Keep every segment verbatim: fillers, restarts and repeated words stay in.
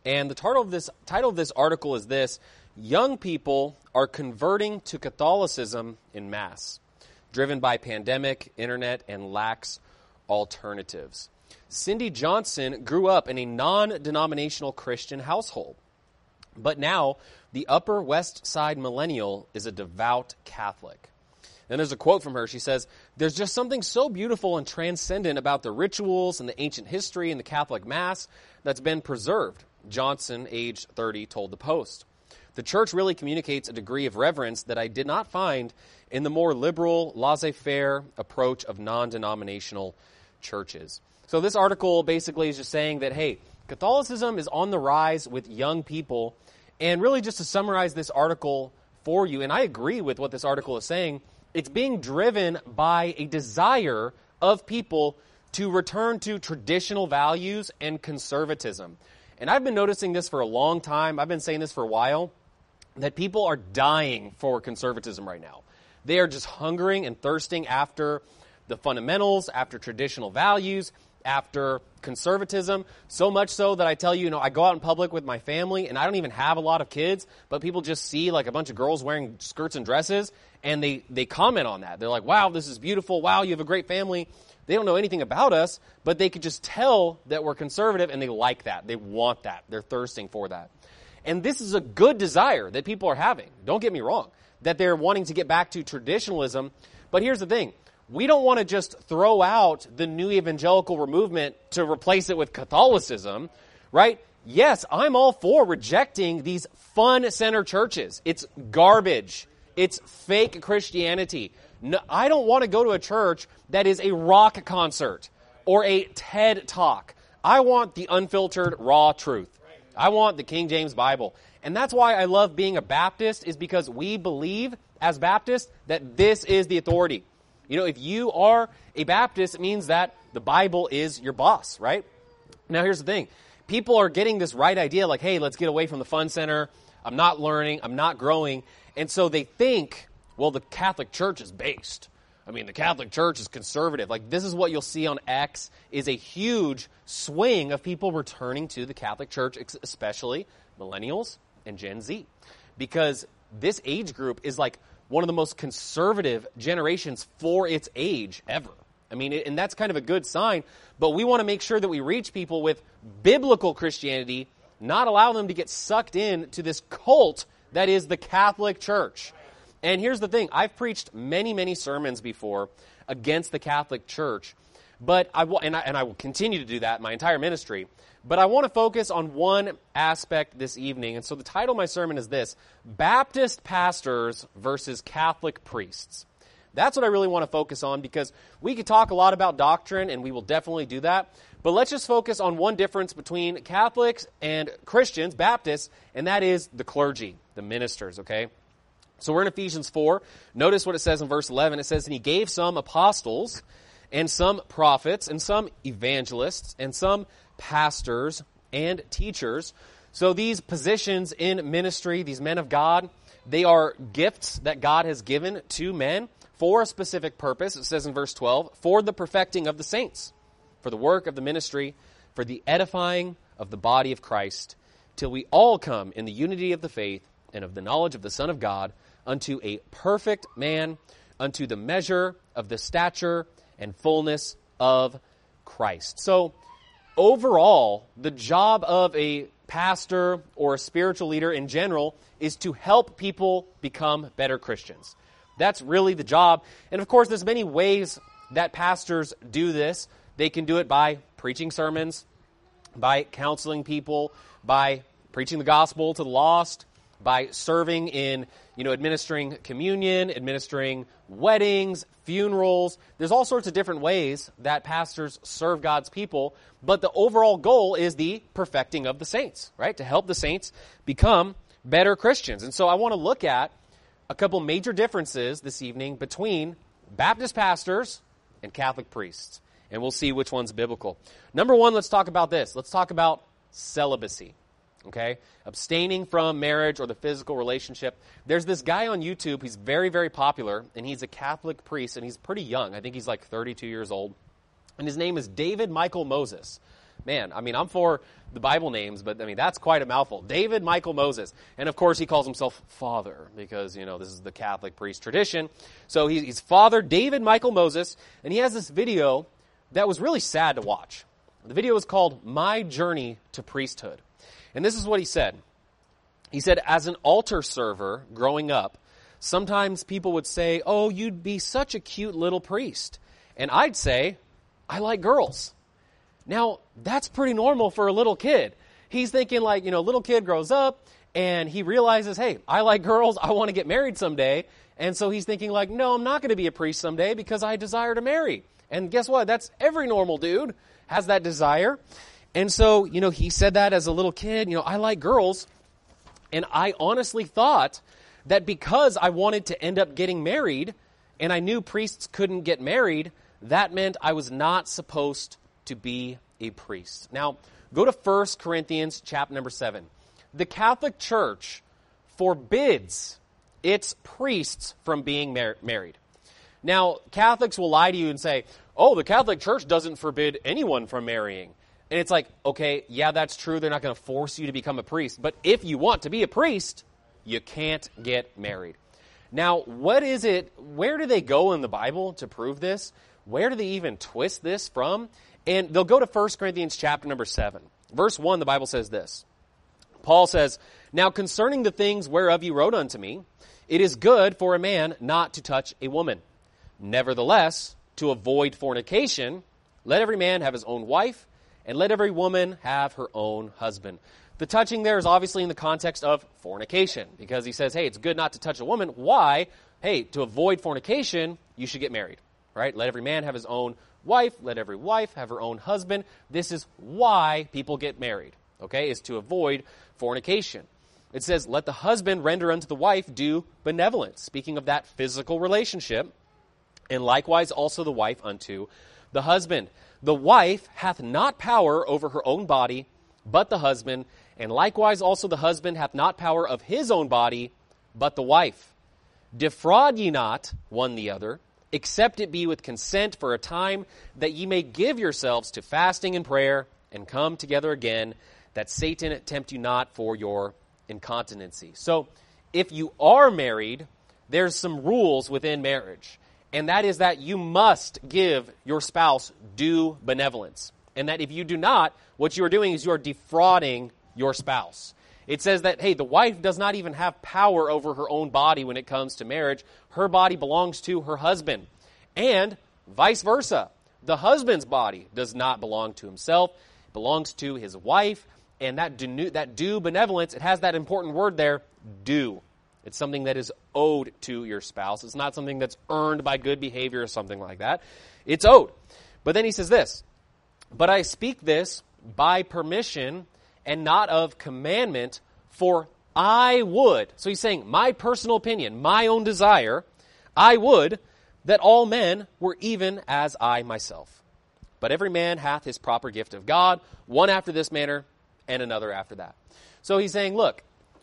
And the title of this title of this article is this: Young people are converting to Catholicism in mass, driven by pandemic, internet, and lacks alternatives. Cindy Johnson grew up in a non-denominational Christian household, but now the Upper West Side millennial is a devout Catholic. And there's a quote from her. She says, "There's just something so beautiful and transcendent about the rituals and the ancient history and the Catholic Mass that's been preserved," Johnson, age thirty, told the Post. "The church really communicates a degree of reverence that I did not find in the more liberal, laissez-faire approach of non-denominational churches." So this article basically is just saying that, hey, Catholicism is on the rise with young people. And really just to summarize this article for you, and I agree with what this article is saying, it's being driven by a desire of people to return to traditional values and conservatism. And I've been noticing this for a long time. I've been saying this for a while, that people are dying for conservatism right now. They are just hungering and thirsting after the fundamentals, after traditional values, after conservatism, so much so that I tell you, you know, I go out in public with my family, and I don't even have a lot of kids, but people just see like a bunch of girls wearing skirts and dresses, and they, they comment on that. They're like, wow, this is beautiful. Wow, you have a great family. They don't know anything about us, but they could just tell that we're conservative, and they like that. They want that. They're thirsting for that. And this is a good desire that people are having. Don't get me wrong, that they're wanting to get back to traditionalism. But here's the thing. We don't want to just throw out the new evangelical movement to replace it with Catholicism, right? Yes, I'm all for rejecting these fun-centered churches. It's garbage. It's fake Christianity. No, I don't want to go to a church that is a rock concert or a TED Talk. I want the unfiltered, raw truth. I want the King James Bible. And that's why I love being a Baptist, is because we believe as Baptists that this is the authority. You know, if you are a Baptist, it means that the Bible is your boss, right? Now, here's the thing. People are getting this right idea, like, hey, let's get away from the fun center. I'm not learning. I'm not growing. And so they think, well, the Catholic Church is based. I mean, the Catholic Church is conservative. Like, this is what you'll see on X, is a huge swing of people returning to the Catholic Church, especially millennials and Gen Z. Because this age group is like one of the most conservative generations for its age ever. I mean, and that's kind of a good sign, but we want to make sure that we reach people with biblical Christianity, not allow them to get sucked in to this cult that is the Catholic Church. And here's the thing. I've preached many, many sermons before against the Catholic Church, but I will, and I, and I will continue to do that my entire ministry. But I want to focus on one aspect this evening. And so the title of my sermon is this: Baptist pastors versus Catholic priests. That's what I really want to focus on, because we could talk a lot about doctrine, and we will definitely do that. But let's just focus on one difference between Catholics and Christians, Baptists, and that is the clergy, the ministers, okay? So we're in Ephesians four. Notice what it says in verse eleven. It says, "And he gave some apostles, and some prophets, and some evangelists, and some pastors and teachers." So these positions in ministry, these men of God, they are gifts that God has given to men for a specific purpose. It says in verse twelve, "For the perfecting of the saints, for the work of the ministry, for the edifying of the body of Christ, till we all come in the unity of the faith and of the knowledge of the Son of God, unto a perfect man, unto the measure of the stature and fullness of Christ." So overall, the job of a pastor or a spiritual leader in general is to help people become better Christians. That's really the job. And of course, there's many ways that pastors do this. They can do it by preaching sermons, by counseling people, by preaching the gospel to the lost, by serving in, you know, administering communion, administering weddings, funerals. There's all sorts of different ways that pastors serve God's people, but the overall goal is the perfecting of the saints, right? To help the saints become better Christians. And so I want to look at a couple major differences this evening between Baptist pastors and Catholic priests, and we'll see which one's biblical. Number one, let's talk about this. Let's talk about celibacy. Okay? Abstaining from marriage or the physical relationship. There's this guy on YouTube, he's very, very popular, and he's a Catholic priest, and he's pretty young. I think he's like thirty-two years old. And his name is David Michael Moses. man, I mean, I'm for the Bible names, but I mean, that's quite a mouthful. David Michael Moses. And of course, he calls himself Father because, you know, this is the Catholic priest tradition. So he, he's Father David Michael Moses, and he has this video that was really sad to watch. The video is called My Journey to Priesthood. And this is what he said. He said, as an altar server growing up, sometimes people would say, oh, you'd be such a cute little priest. And I'd say, I like girls. Now, that's pretty normal for a little kid. He's thinking like, you know, little kid grows up and he realizes, hey, I like girls. I want to get married someday. And so he's thinking like, no, I'm not going to be a priest someday because I desire to marry. And guess what? That's every normal dude has that desire. And so, you know, he said that as a little kid, you know, I like girls. And I honestly thought that because I wanted to end up getting married and I knew priests couldn't get married, that meant I was not supposed to be a priest. Now, go to First Corinthians chapter number seven. The Catholic Church forbids its priests from being mar- married. Now, Catholics will lie to you and say, oh, the Catholic Church doesn't forbid anyone from marrying. And it's like, okay, yeah, that's true. They're not going to force you to become a priest. But if you want to be a priest, you can't get married. Now, what is it, where do they go in the Bible to prove this? Where do they even twist this from? And they'll go to First Corinthians chapter number seven. Verse one, the Bible says this. Paul says, now concerning the things whereof you wrote unto me, it is good for a man not to touch a woman. Nevertheless, to avoid fornication, let every man have his own wife, and let every woman have her own husband. The touching there is obviously in the context of fornication, because he says, hey, it's good not to touch a woman. Why? Hey, to avoid fornication, you should get married, right? Let every man have his own wife. Let every wife have her own husband. This is why people get married, okay, is to avoid fornication. It says, let the husband render unto the wife due benevolence, speaking of that physical relationship, and likewise also the wife unto the husband. The wife hath not power over her own body, but the husband, and likewise also the husband hath not power of his own body, but the wife. Defraud ye not one the other, except it be with consent for a time, that ye may give yourselves to fasting and prayer, and come together again, that Satan tempt you not for your incontinency. So, if you are married, there's some rules within marriage. And that is that you must give your spouse due benevolence. And that if you do not, what you are doing is you are defrauding your spouse. It says that, hey, the wife does not even have power over her own body when it comes to marriage. Her body belongs to her husband. And vice versa. The husband's body does not belong to himself. It belongs to his wife. And that due, that due benevolence, it has that important word there, due. It's something that is owed to your spouse. It's not something that's earned by good behavior or something like that. It's owed. But then he says this, but I speak this by permission and not of commandment, for I would. So he's saying, my personal opinion, my own desire, I would that all men were even as I myself. But every man hath his proper gift of God, one after this manner and another after that. So he's saying, look,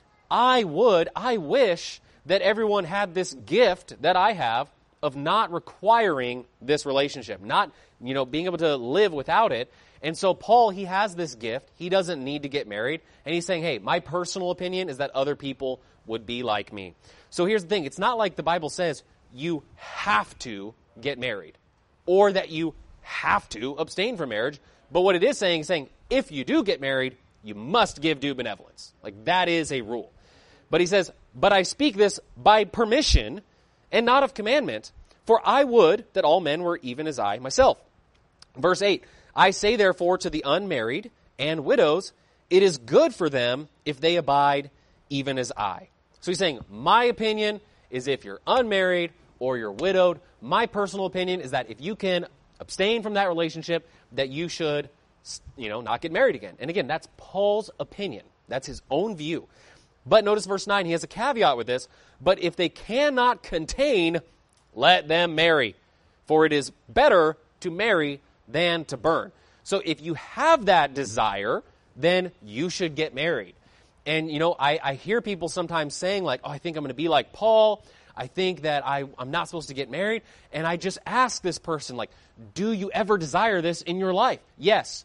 I would, I wish that everyone had this gift that I have of not requiring this relationship, not, you know, being able to live without it. And so Paul, he has this gift. He doesn't need to get married. And he's saying, hey, my personal opinion is that other people would be like me. So here's the thing. It's not like the Bible says you have to get married or that you have to abstain from marriage. But what it is saying is saying, if you do get married, you must give due benevolence. Like that is a rule. But he says, but I speak this by permission and not of commandment, for I would that all men were even as I myself. Verse eight, I say therefore to the unmarried and widows, it is good for them if they abide even as I. So he's saying, my opinion is if you're unmarried or you're widowed, my personal opinion is that if you can abstain from that relationship, that you should, you know, not get married again. And again, that's Paul's opinion. That's his own view. But notice verse nine, he has a caveat with this. But if they cannot contain, let them marry. For it is better to marry than to burn. So if you have that desire, then you should get married. And, you know, I, I hear people sometimes saying like, oh, I think I'm going to be like Paul. I think that I, I'm not supposed to get married. And I just ask this person, like, do you ever desire this in your life? Yes.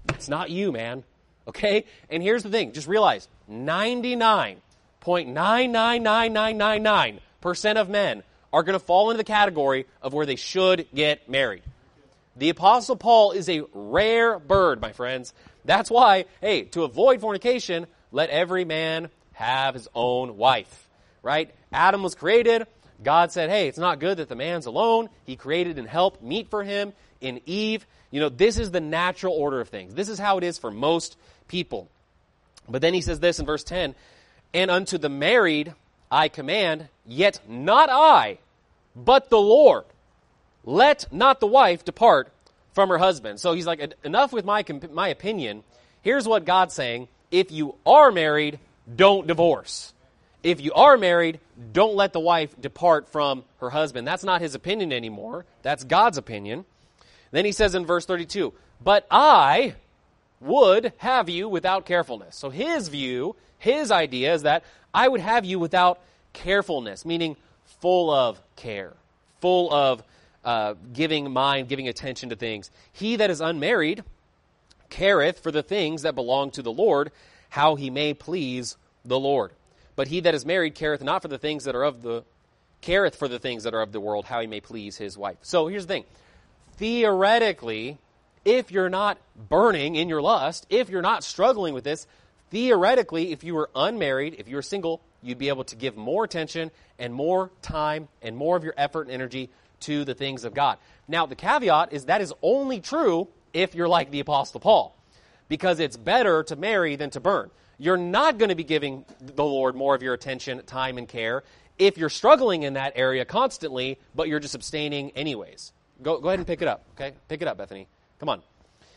It's not you, man. Okay? And here's the thing. Just realize, ninety-nine point nine nine nine nine nine nine percent of men are going to fall into the category of where they should get married. The Apostle Paul is a rare bird, my friends. That's why, hey, to avoid fornication, let every man have his own wife, right? Adam was created. God said, hey, it's not good that the man's alone. He created and helped meet for him in Eve. You know, this is the natural order of things. This is how it is for most people. But then he says this in verse ten, and unto the married I command, yet not I, but the Lord. Let not the wife depart from her husband. So he's like, enough with my my opinion. Here's what God's saying. If you are married, don't divorce. If you are married, don't let the wife depart from her husband. That's not his opinion anymore. That's God's opinion. Then he says in verse thirty-two, but I would have you without carefulness. So his view, his idea is that I would have you without carefulness, meaning full of care, full of Uh, giving mind, giving attention to things. He that is unmarried careth for the things that belong to the Lord, how he may please the Lord. But he that is married careth not for the things that are of the, careth for the things that are of the world, how he may please his wife. So here's the thing. Theoretically, if you're not burning in your lust, if you're not struggling with this, theoretically, if you were unmarried, if you were single, you'd be able to give more attention and more time and more of your effort and energy to the things of God. Now, the caveat is that is only true if you're like the Apostle Paul, because it's better to marry than to burn. You're not going to be giving the Lord more of your attention, time, and care if you're struggling in that area constantly, but you're just abstaining anyways. Go, go ahead and pick it up, okay? Pick it up, Bethany. Come on.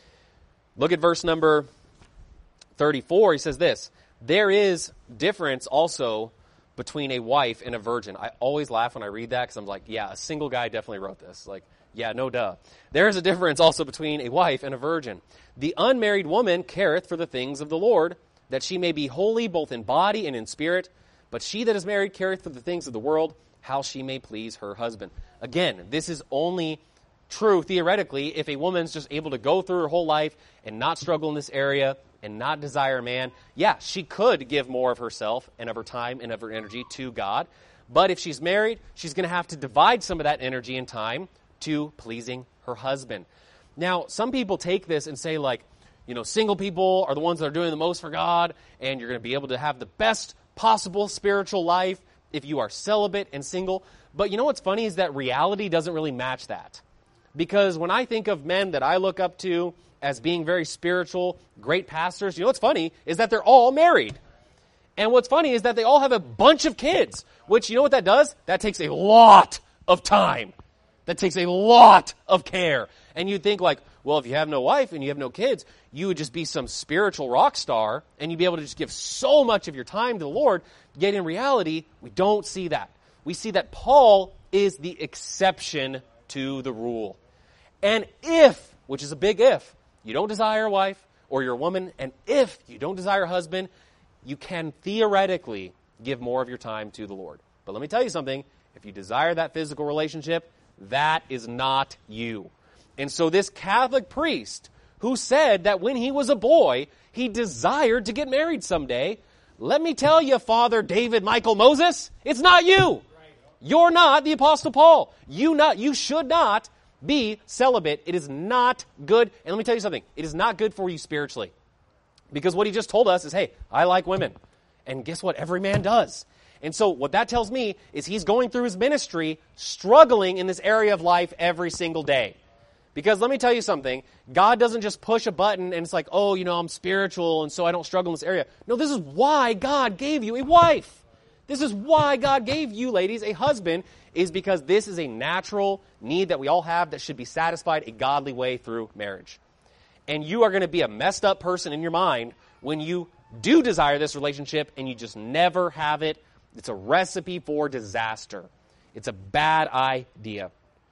Look at verse number thirty-four. He says this, there is difference also between a wife and a virgin. I always laugh when I read that because I'm like, yeah, a single guy definitely wrote this. Like, yeah, no duh. There is a difference also between a wife and a virgin. The unmarried woman careth for the things of the Lord, that she may be holy both in body and in spirit. But she that is married careth for the things of the world, how she may please her husband. Again, this is only true theoretically if a woman's just able to go through her whole life and not struggle in this area and not desire a man. Yeah, she could give more of herself and of her time and of her energy to God. But if she's married, she's going to have to divide some of that energy and time to pleasing her husband. Now, some people take this and say, like, you know, single people are the ones that are doing the most for God, and you're going to be able to have the best possible spiritual life if you are celibate and single. But you know what's funny is that reality doesn't really match that. Because when I think of men that I look up to as being very spiritual, great pastors, you know what's funny is that they're all married. And what's funny is that they all have a bunch of kids, which, you know what that does? That takes a lot of time. That takes a lot of care. And you'd think like, well, if you have no wife and you have no kids, you would just be some spiritual rock star and you'd be able to just give so much of your time to the Lord. Yet in reality, we don't see that. We see that Paul is the exception to the rule. And if, which is a big if, you don't desire a wife or you're a woman, and if you don't desire a husband, you can theoretically give more of your time to the Lord. But let me tell you something. If you desire that physical relationship, that is not you. And so this Catholic priest who said that when he was a boy, he desired to get married someday, let me tell you, Father David Michael Moses, it's not you. You're not the Apostle Paul. You not, you should not be celibate. It is not good. And let me tell you something. It is not good for you spiritually. Because what he just told us is, hey, I like women. And guess what? Every man does. And so what that tells me is he's going through his ministry struggling in this area of life every single day. Because let me tell you something. God doesn't just push a button and it's like, oh, you know, I'm spiritual and so I don't struggle in this area. No, this is why God gave you a wife. This is why God gave you, ladies, a husband, is because this is a natural need that we all have that should be satisfied a godly way through marriage. And you are going to be a messed up person in your mind when you do desire this relationship and you just never have it. It's a recipe for disaster. It's a bad idea.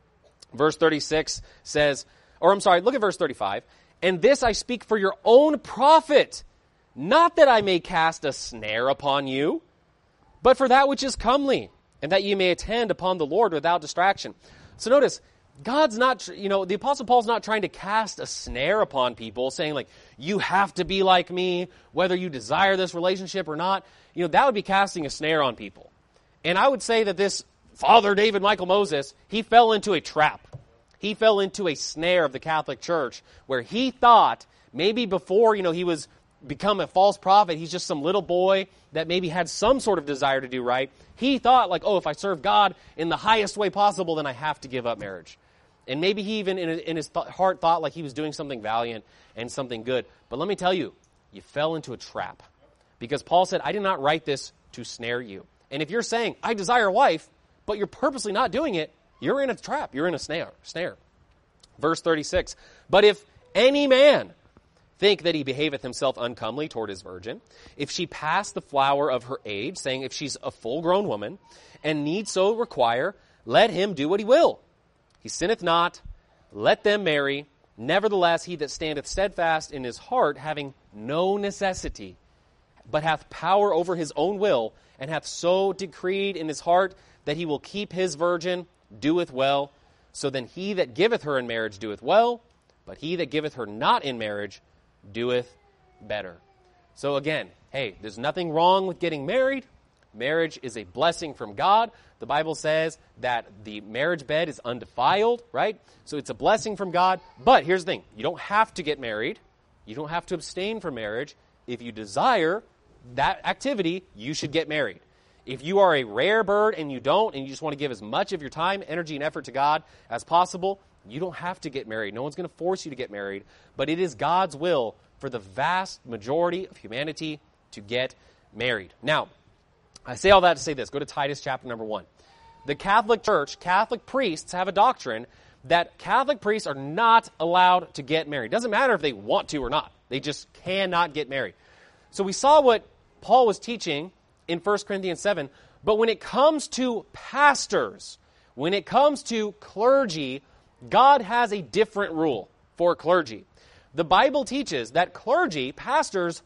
Verse thirty-six says, or I'm sorry, look at verse thirty-five. And this I speak for your own profit, not that I may cast a snare upon you, but for that which is comely, and that ye may attend upon the Lord without distraction. So notice, God's not, you know, the Apostle Paul's not trying to cast a snare upon people, saying like, you have to be like me, whether you desire this relationship or not. You know, that would be casting a snare on people. And I would say that this Father David Michael Moses, he fell into a trap. He fell into a snare of the Catholic Church where he thought maybe before, you know, he was become a false prophet, he's just some little boy that maybe had some sort of desire to do right. He thought like, oh, if I serve God in the highest way possible, then I have to give up marriage. And maybe he even in, in his th- heart thought like he was doing something valiant and something good. But let me tell you, you fell into a trap. Because Paul said, I did not write this to snare you. And if you're saying, I desire a wife, but you're purposely not doing it, you're in a trap. You're in a snare. snare. Verse thirty-six, but if any man think that he behaveth himself uncomely toward his virgin, if she pass the flower of her age, saying if she's a full-grown woman, and need so require, let him do what he will. He sinneth not, let them marry. Nevertheless, he that standeth steadfast in his heart, having no necessity, but hath power over his own will, and hath so decreed in his heart that he will keep his virgin, doeth well. So then he that giveth her in marriage doeth well, but he that giveth her not in marriage doeth better. So again, hey, there's nothing wrong with getting married. Marriage is a blessing from God. The Bible says that the marriage bed is undefiled, right? So it's a blessing from God. But here's the thing. You don't have to get married. You don't have to abstain from marriage. If you desire that activity, you should get married. If you are a rare bird and you don't, and you just want to give as much of your time, energy, and effort to God as possible, you don't have to get married. No one's going to force you to get married. But it is God's will for the vast majority of humanity to get married. Now, I say all that to say this. Go to Titus chapter number one. The Catholic Church, Catholic priests have a doctrine that Catholic priests are not allowed to get married. It doesn't matter if they want to or not. They just cannot get married. So we saw what Paul was teaching in First Corinthians seven. But when it comes to pastors, when it comes to clergy, God has a different rule for clergy. The Bible teaches that clergy, pastors,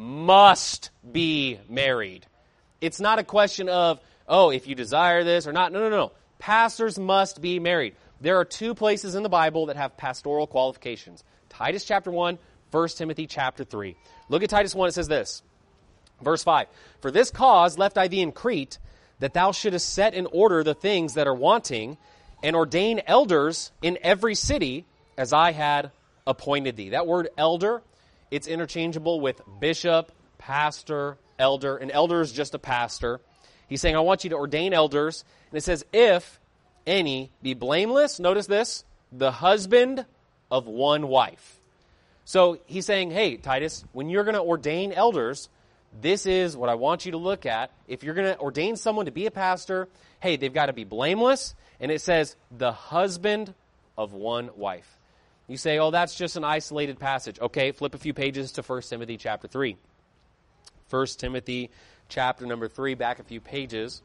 must be married. It's not a question of, oh, if you desire this or not. No, no, no. Pastors must be married. There are two places in the Bible that have pastoral qualifications. Titus chapter one, First Timothy chapter three. Look at Titus one, it says this. Verse five, for this cause left I thee in Crete, that thou shouldest set in order the things that are wanting, and ordain elders in every city, as I had appointed thee. That word elder, it's interchangeable with bishop, pastor, elder. An elder is just a pastor. He's saying, I want you to ordain elders. And it says, if any be blameless, notice this, the husband of one wife. So he's saying, hey, Titus, when you're going to ordain elders, this is what I want you to look at. If you're going to ordain someone to be a pastor, hey, they've got to be blameless. And it says, the husband of one wife. You say, oh, that's just an isolated passage. Okay, flip a few pages to First Timothy chapter three. First Timothy chapter number three, back a few pages.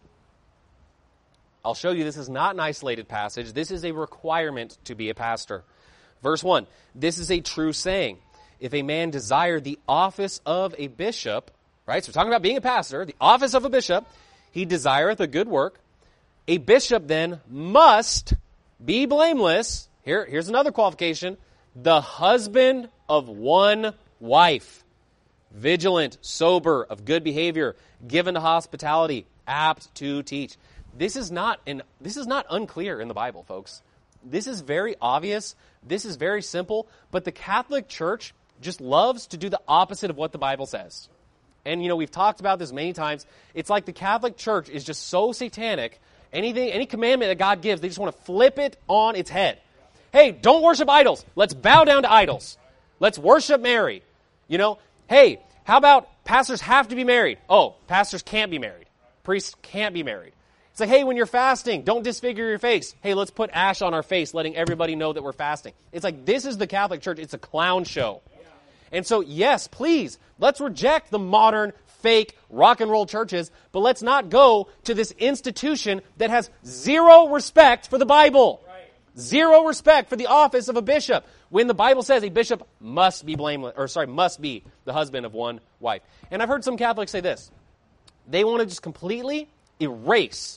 I'll show you this is not an isolated passage. This is a requirement to be a pastor. Verse one, this is a true saying. If a man desire the office of a bishop, right? So we're talking about being a pastor, the office of a bishop, he desireth a good work. A bishop then must be blameless. Here, here's another qualification. The husband of one wife. Vigilant, sober, of good behavior, given to hospitality, apt to teach. This is not an, this is not unclear in the Bible, folks. This is very obvious. This is very simple. But the Catholic Church just loves to do the opposite of what the Bible says. And, you know, we've talked about this many times. It's like the Catholic Church is just so satanic. Anything, any commandment that God gives, they just want to flip it on its head. Hey, don't worship idols. Let's bow down to idols. Let's worship Mary. You know, hey, how about pastors have to be married? Oh, pastors can't be married. Priests can't be married. It's like, hey, when you're fasting, don't disfigure your face. Hey, let's put ash on our face, letting everybody know that we're fasting. It's like, this is the Catholic Church. It's a clown show. And so, yes, please, let's reject the modern, fake, rock and roll churches, but let's not go to this institution that has zero respect for the Bible. Zero respect for the office of a bishop. When the Bible says a bishop must be blameless, or sorry, must be the husband of one wife. And I've heard some Catholics say this. They want to just completely erase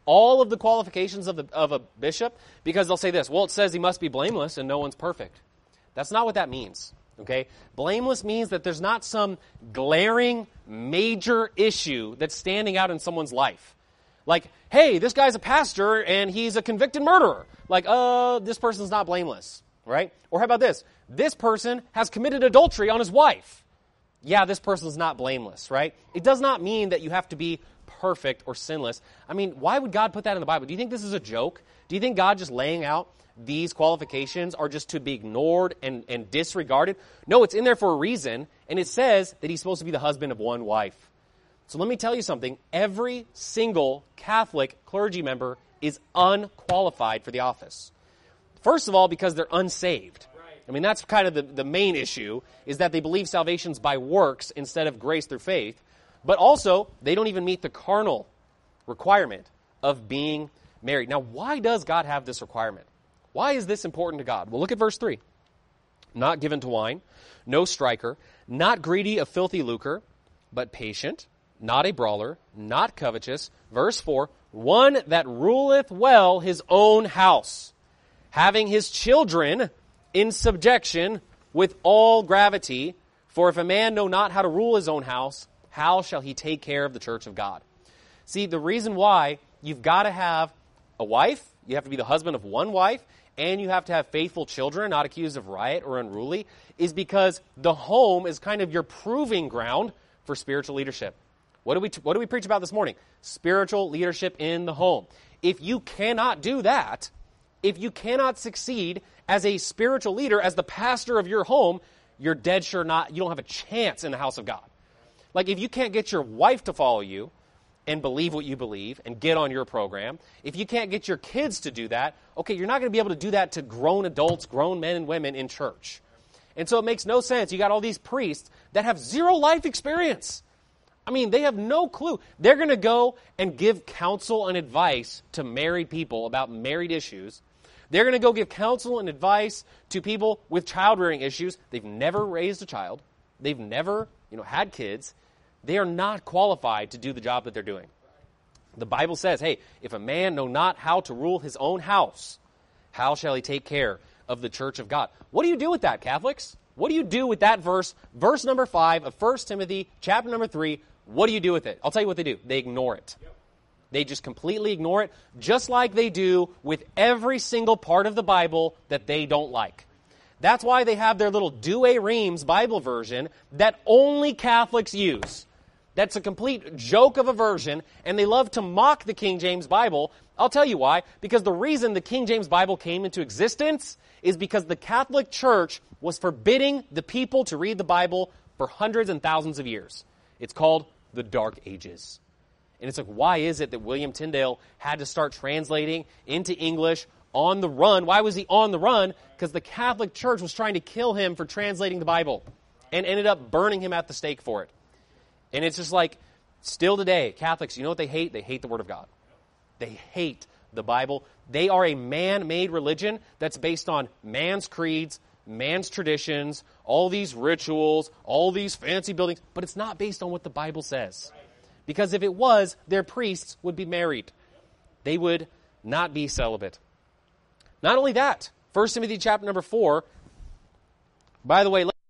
all of the qualifications of, the, of a bishop because they'll say this, well, it says he must be blameless and no one's perfect. That's not what that means, okay? Blameless means that there's not some glaring major issue that's standing out in someone's life. Like, hey, this guy's a pastor and he's a convicted murderer. Like, uh, this person's not blameless, right? Or how about this? This person has committed adultery on his wife. Yeah, this person's not blameless, right? It does not mean that you have to be perfect or sinless. I mean, why would God put that in the Bible? Do you think this is a joke? Do you think God just laying out these qualifications are just to be ignored and, and disregarded? No, it's in there for a reason, and it says that he's supposed to be the husband of one wife. So let me tell you something. Every single Catholic clergy member is unqualified for the office. First of all, because they're unsaved. I mean, that's kind of the, the main issue, is that they believe salvation's by works instead of grace through faith. But also, they don't even meet the carnal requirement of being married. Now, why does God have this requirement? Why is this important to God? Well, look at verse three. Not given to wine, no striker, not greedy of filthy lucre, but patient, not a brawler, not covetous. Verse four, one that ruleth well his own house, having his children in subjection with all gravity. For if a man know not how to rule his own house, how shall he take care of the church of God? See, the reason why you've got to have a wife, you have to be the husband of one wife, and you have to have faithful children, not accused of riot or unruly, is because the home is kind of your proving ground for spiritual leadership. What do we what do we preach about this morning? Spiritual leadership in the home. If you cannot do that, if you cannot succeed as a spiritual leader, as the pastor of your home, you're dead sure not, you don't have a chance in the house of God. Like, if you can't get your wife to follow you and believe what you believe and get on your program, if you can't get your kids to do that, okay, you're not going to be able to do that to grown adults, grown men and women in church. And so it makes no sense. You got all these priests that have zero life experience. I mean, they have no clue. They're going to go and give counsel and advice to married people about married issues. They're going to go give counsel and advice to people with child-rearing issues. They've never raised a child. They've never, you know, had kids. They are not qualified to do the job that they're doing. The Bible says, hey, if a man know not how to rule his own house, how shall he take care of the church of God? What do you do with that, Catholics? What do you do with that verse, verse number five of First Timothy, chapter number three? What do you do with it? I'll tell you what they do. They ignore it. Yep. They just completely ignore it, just like they do with every single part of the Bible that they don't like. That's why they have their little Douay Rheims Bible version that only Catholics use. That's a complete joke of a version, and they love to mock the King James Bible. I'll tell you why. Because the reason the King James Bible came into existence is because the Catholic Church was forbidding the people to read the Bible for hundreds and thousands of years. It's called the Dark Ages. And it's like, why is it that William Tyndale had to start translating into English on the run? Why was he on the run? Because the Catholic Church was trying to kill him for translating the Bible and ended up burning him at the stake for it. And it's just like, still today, Catholics, you know what they hate? They hate the Word of God. They hate the Bible. They are a man-made religion that's based on man's creeds, man's traditions, all these rituals, all these fancy buildings, but it's not based on what the Bible says. Because if it was, their priests would be married. They would not be celibate. Not only that, First Timothy chapter number four, by the way, let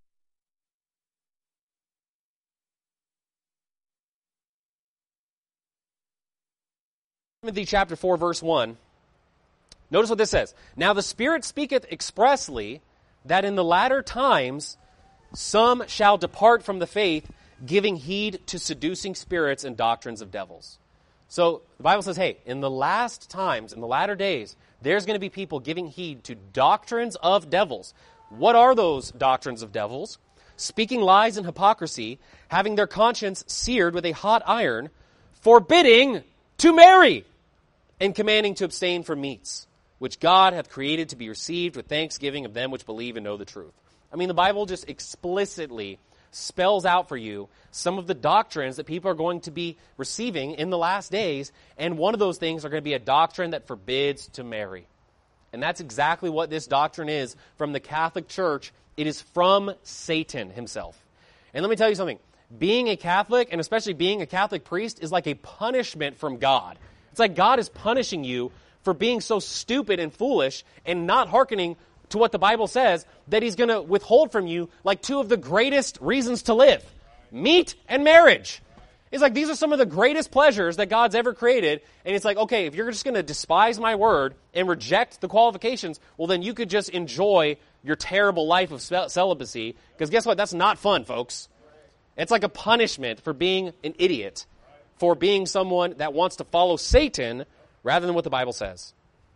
Timothy chapter four, verse one. Notice what this says. Now the Spirit speaketh expressly that in the latter times some shall depart from the faith, giving heed to seducing spirits and doctrines of devils. So the Bible says, hey, in the last times, in the latter days, there's going to be people giving heed to doctrines of devils. What are those doctrines of devils? Speaking lies and hypocrisy, having their conscience seared with a hot iron, forbidding to marry, and commanding to abstain from meats, which God hath created to be received with thanksgiving of them which believe and know the truth. I mean, the Bible just explicitly spells out for you some of the doctrines that people are going to be receiving in the last days, and one of those things are going to be a doctrine that forbids to marry. And that's exactly what this doctrine is from the Catholic Church. It is from Satan himself. And let me tell you something. Being a Catholic, and especially being a Catholic priest, is like a punishment from God. It's It's like God is punishing you for being so stupid and foolish and not hearkening to what the Bible says, that he's going to withhold from you like two of the greatest reasons to live. Meat and marriage. It's like these are some of the greatest pleasures that God's ever created. And it's like, okay, if you're just going to despise my word and reject the qualifications, well, then you could just enjoy your terrible life of celibacy. Because guess what? That's not fun, folks. It's like a punishment for being an idiot, for being someone that wants to follow Satan rather than what the Bible says.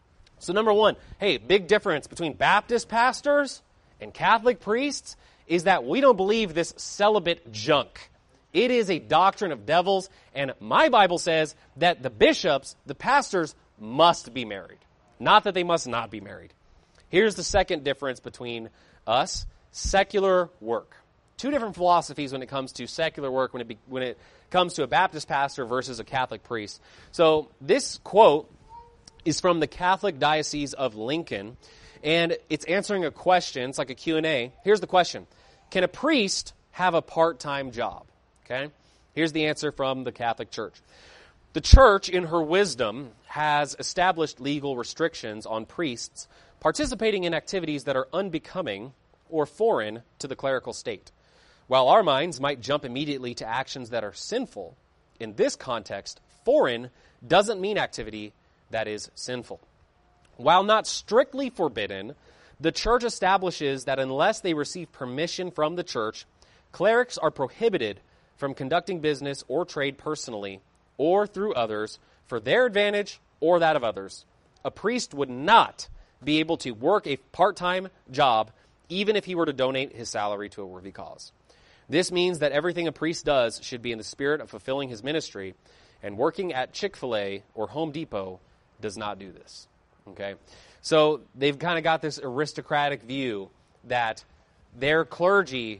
So number one, hey, big difference between Baptist pastors and Catholic priests is that we don't believe this celibate junk. It is a doctrine of devils, and my Bible says that the bishops, the pastors, must be married. Not that they must not be married. Here's the second difference between us, secular work. Two different philosophies when it comes to secular work, when it, be, when it comes to a Baptist pastor versus a Catholic priest. So this quote is from the Catholic Diocese of Lincoln, and it's answering a question. It's like a Q and A. Here's the question. Can a priest have a part-time job? Okay? Here's the answer from the Catholic Church. The Church, in her wisdom, has established legal restrictions on priests participating in activities that are unbecoming or foreign to the clerical state. While our minds might jump immediately to actions that are sinful, in this context, foreign doesn't mean activity that is sinful. While not strictly forbidden, the Church establishes that unless they receive permission from the Church, clerics are prohibited from conducting business or trade personally or through others for their advantage or that of others. A priest would not be able to work a part-time job even if he were to donate his salary to a worthy cause. This means that everything a priest does should be in the spirit of fulfilling his ministry, and working at Chick-fil-A or Home Depot does not do this. Okay? So they've kind of got this aristocratic view that their clergy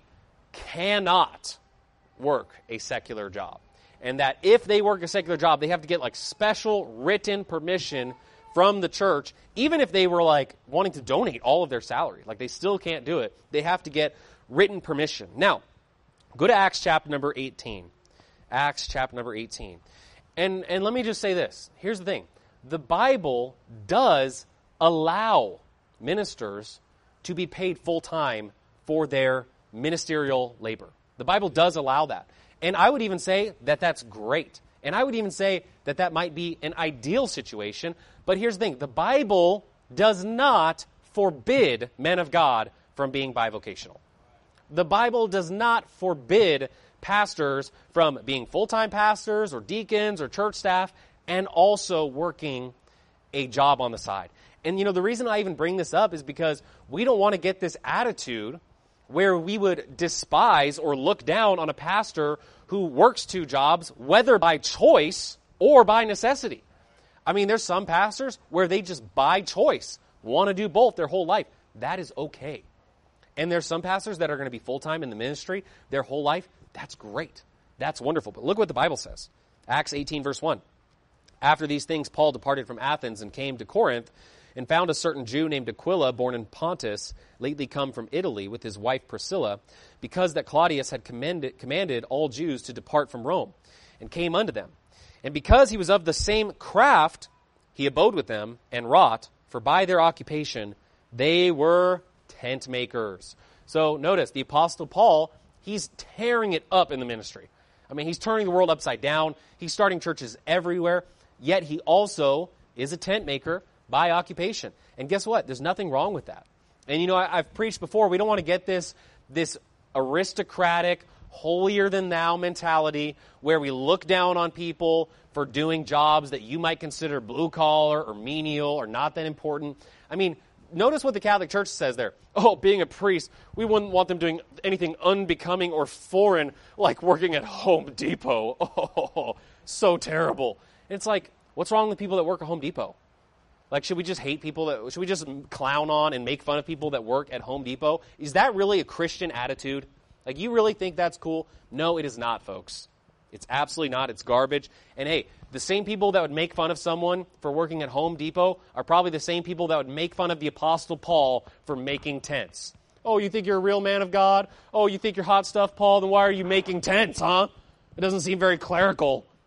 cannot work a secular job. And that if they work a secular job, they have to get like special written permission from the church, even if they were like wanting to donate all of their salary. Like they still can't do it. They have to get written permission. Now, go to Acts chapter number eighteen. Acts chapter number eighteen. And and let me just say this. Here's the thing. The Bible does allow ministers to be paid full-time for their ministerial labor. The Bible does allow that. And I would even say that that's great. And I would even say that that might be an ideal situation. But here's the thing. The Bible does not forbid men of God from being bivocational. The Bible does not forbid pastors from being full-time pastors or deacons or church staff and also working a job on the side. And, you know, the reason I even bring this up is because we don't want to get this attitude where we would despise or look down on a pastor who works two jobs, whether by choice or by necessity. I mean, there's some pastors where they just by choice want to do both their whole life. That is okay. And there's some pastors that are going to be full-time in the ministry their whole life. That's great. That's wonderful. But look what the Bible says. Acts eighteen, verse one. After these things, Paul departed from Athens and came to Corinth, and found a certain Jew named Aquila, born in Pontus, lately come from Italy, with his wife Priscilla, because that Claudius had commanded, commanded all Jews to depart from Rome, and came unto them. And because he was of the same craft, he abode with them, and wrought, for by their occupation they were tent makers. So notice, the Apostle Paul, he's tearing it up in the ministry. I mean, he's turning the world upside down. He's starting churches everywhere, yet he also is a tent maker by occupation. And guess what? There's nothing wrong with that. And you know, I, I've preached before, we don't want to get this, this aristocratic, holier-than-thou mentality where we look down on people for doing jobs that you might consider blue-collar or menial or not that important. I mean, notice what the Catholic Church says there. Oh, being a priest, we wouldn't want them doing anything unbecoming or foreign like working at Home Depot. Oh, so terrible. And it's like, what's wrong with people that work at Home Depot? Like, should we just hate people that, should we just clown on and make fun of people that work at Home Depot? Is that really a Christian attitude? Like, you really think that's cool? No, it is not, folks. It's absolutely not. It's garbage. And hey, the same people that would make fun of someone for working at Home Depot are probably the same people that would make fun of the Apostle Paul for making tents. Oh, you think you're a real man of God? Oh, you think you're hot stuff, Paul? Then why are you making tents, huh? It doesn't seem very clerical.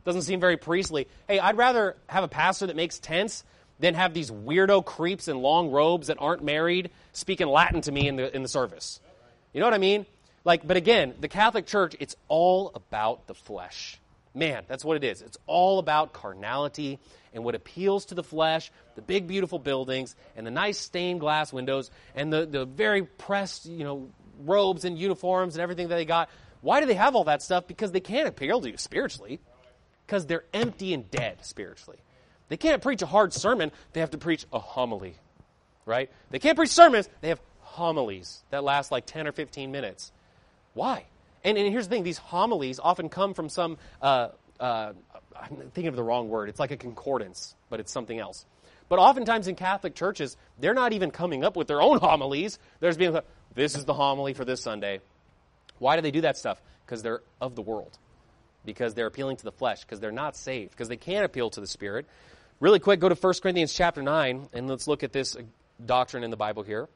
Doesn't seem very priestly. Hey, I'd rather have a pastor that makes tents than have these weirdo creeps in long robes that aren't married speaking Latin to me in the in the service. You know what I mean? Like, but again, the Catholic Church, it's all about the flesh. Man, that's what it is. It's all about carnality and what appeals to the flesh, the big, beautiful buildings, and the nice stained glass windows, and the, the very pressed, you know, robes and uniforms and everything that they got. Why do they have all that stuff? Because they can't appeal to you spiritually. Because they're empty and dead spiritually. They can't preach a hard sermon. They have to preach a homily, right? They can't preach sermons. They have homilies that last like ten or fifteen minutes. Why? And, and here's the thing. These homilies often come from some, uh, uh, I'm thinking of the wrong word. It's like a concordance, but it's something else. But oftentimes in Catholic churches, they're not even coming up with their own homilies. They're just being like, this is the homily for this Sunday. Why do they do that stuff? Because they're of the world. Because they're appealing to the flesh. Because they're not saved. Because they can't appeal to the Spirit. Really quick, go to First Corinthians chapter nine, and let's look at this doctrine in the Bible here.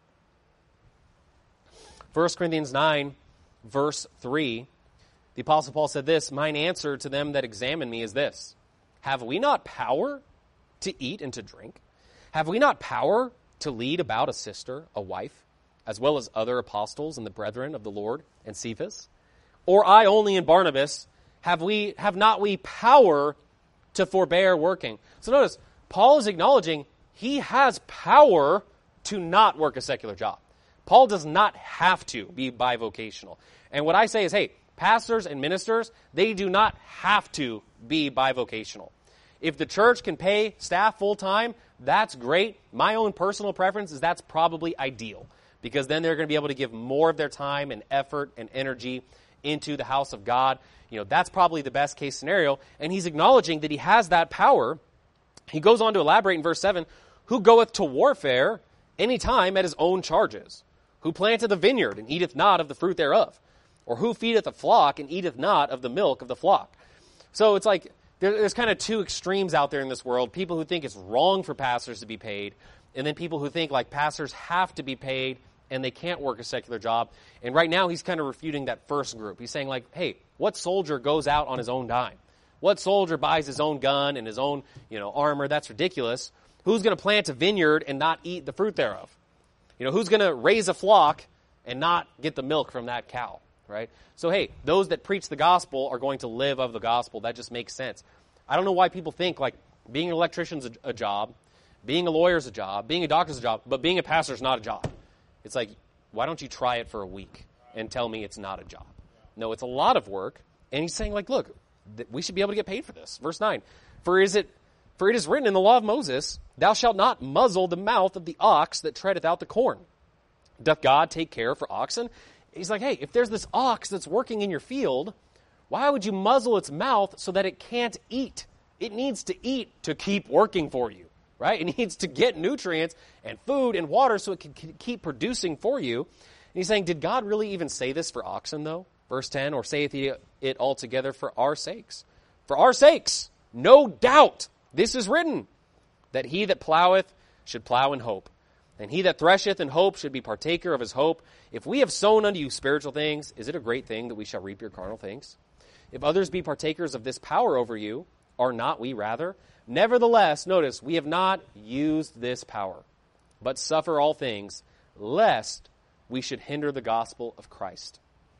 First Corinthians nine, verse three. The Apostle Paul said this, "Mine answer to them that examine me is this, have we not power to eat and to drink? Have we not power to lead about a sister, a wife, as well as other apostles and the brethren of the Lord and Cephas? Or I only and Barnabas, have we have not we power to forbear working?" So notice, Paul is acknowledging he has power to not work a secular job. Paul does not have to be bivocational. And what I say is, hey, pastors and ministers, they do not have to be bivocational. If the church can pay staff full-time, that's great. My own personal preference is that's probably ideal, because then they're going to be able to give more of their time and effort and energy into the house of God. You know, that's probably the best case scenario. And he's acknowledging that he has that power. He goes on to elaborate in verse seven, "Who goeth to warfare any time at his own charges? Who planteth the vineyard and eateth not of the fruit thereof? Or who feedeth the flock and eateth not of the milk of the flock?" So it's like there, there's kind of two extremes out there in this world. People who think it's wrong for pastors to be paid, and then people who think like pastors have to be paid and they can't work a secular job. And right now he's kind of refuting that first group. He's saying like, hey, what soldier goes out on his own dime? What soldier buys his own gun and his own, you know, armor? That's ridiculous. Who's going to plant a vineyard and not eat the fruit thereof? You know, who's going to raise a flock and not get the milk from that cow, right? So, hey, those that preach the gospel are going to live of the gospel. That just makes sense. I don't know why people think like being an electrician's a, a job, being a lawyer's a job, being a doctor's a job, but being a pastor's not a job. It's like, why don't you try it for a week and tell me it's not a job? No, it's a lot of work. And he's saying like, look, th- we should be able to get paid for this. Verse nine, For is it For it is written in the law of Moses, thou shalt not muzzle the mouth of the ox that treadeth out the corn. Doth God take care for oxen? He's like, hey, if there's this ox that's working in your field, why would you muzzle its mouth so that it can't eat? It needs to eat to keep working for you, right? It needs to get nutrients and food and water so it can keep producing for you. And he's saying, did God really even say this for oxen, though? Verse ten, or saith he it altogether for our sakes? For our sakes, no doubt. This is written, that he that ploweth should plow in hope, and he that thresheth in hope should be partaker of his hope. If we have sown unto you spiritual things, is it a great thing that we shall reap your carnal things? If others be partakers of this power over you, are not we rather? Nevertheless, notice, we have not used this power, but suffer all things, lest we should hinder the gospel of Christ.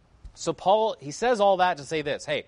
So Paul, he says all that to say this, hey,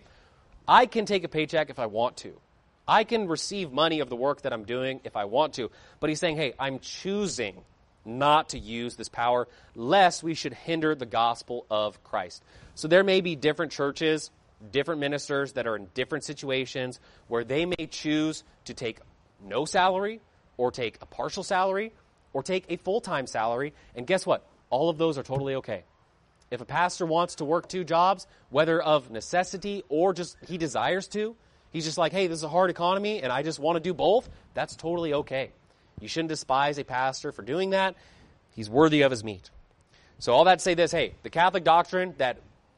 I can take a paycheck if I want to. I can receive money of the work that I'm doing if I want to. But he's saying, hey, I'm choosing not to use this power, lest we should hinder the gospel of Christ. So there may be different churches, different ministers that are in different situations where they may choose to take no salary or take a partial salary or take a full-time salary. And guess what? All of those are totally okay. If a pastor wants to work two jobs, whether of necessity or just he desires to, he's just like, hey, this is a hard economy and I just want to do both, that's totally okay. You shouldn't despise a pastor for doing that. He's worthy of his meat. So all that to say this, hey, the Catholic doctrine that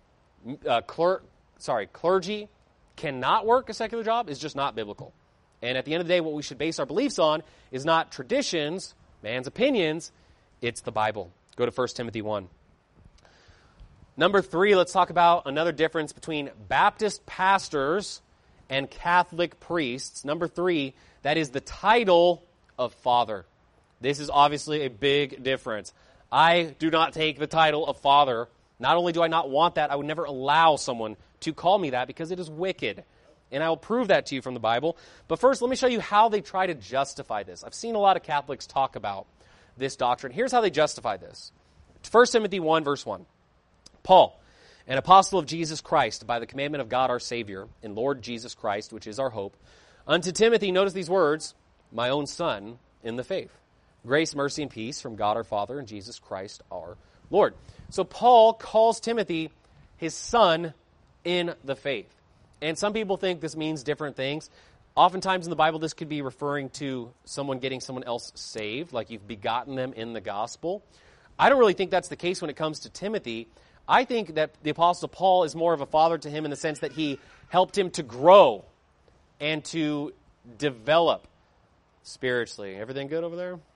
uh, cler- sorry, clergy cannot work a secular job is just not biblical. And at the end of the day, what we should base our beliefs on is not traditions, man's opinions, it's the Bible. Go to First Timothy one. Number three, let's talk about another difference between Baptist pastors and Catholic priests. Number three, that is the title of father. This is obviously a big difference. I do not take the title of father. Not only do I not want that, I would never allow someone to call me that because it is wicked. And I will prove that to you from the Bible. But first, let me show you how they try to justify this. I've seen a lot of Catholics talk about this doctrine. Here's how they justify this. First Timothy one, verse one. Paul, an apostle of Jesus Christ, by the commandment of God our Savior, and Lord Jesus Christ, which is our hope, unto Timothy, notice these words, my own son in the faith. Grace, mercy, and peace from God our Father and Jesus Christ our Lord. So Paul calls Timothy his son in the faith. And some people think this means different things. Oftentimes in the Bible, this could be referring to someone getting someone else saved, like you've begotten them in the gospel. I don't really think that's the case when it comes to Timothy. I think that the Apostle Paul is more of a father to him in the sense that he helped him to grow and to develop spiritually. Everything good over there?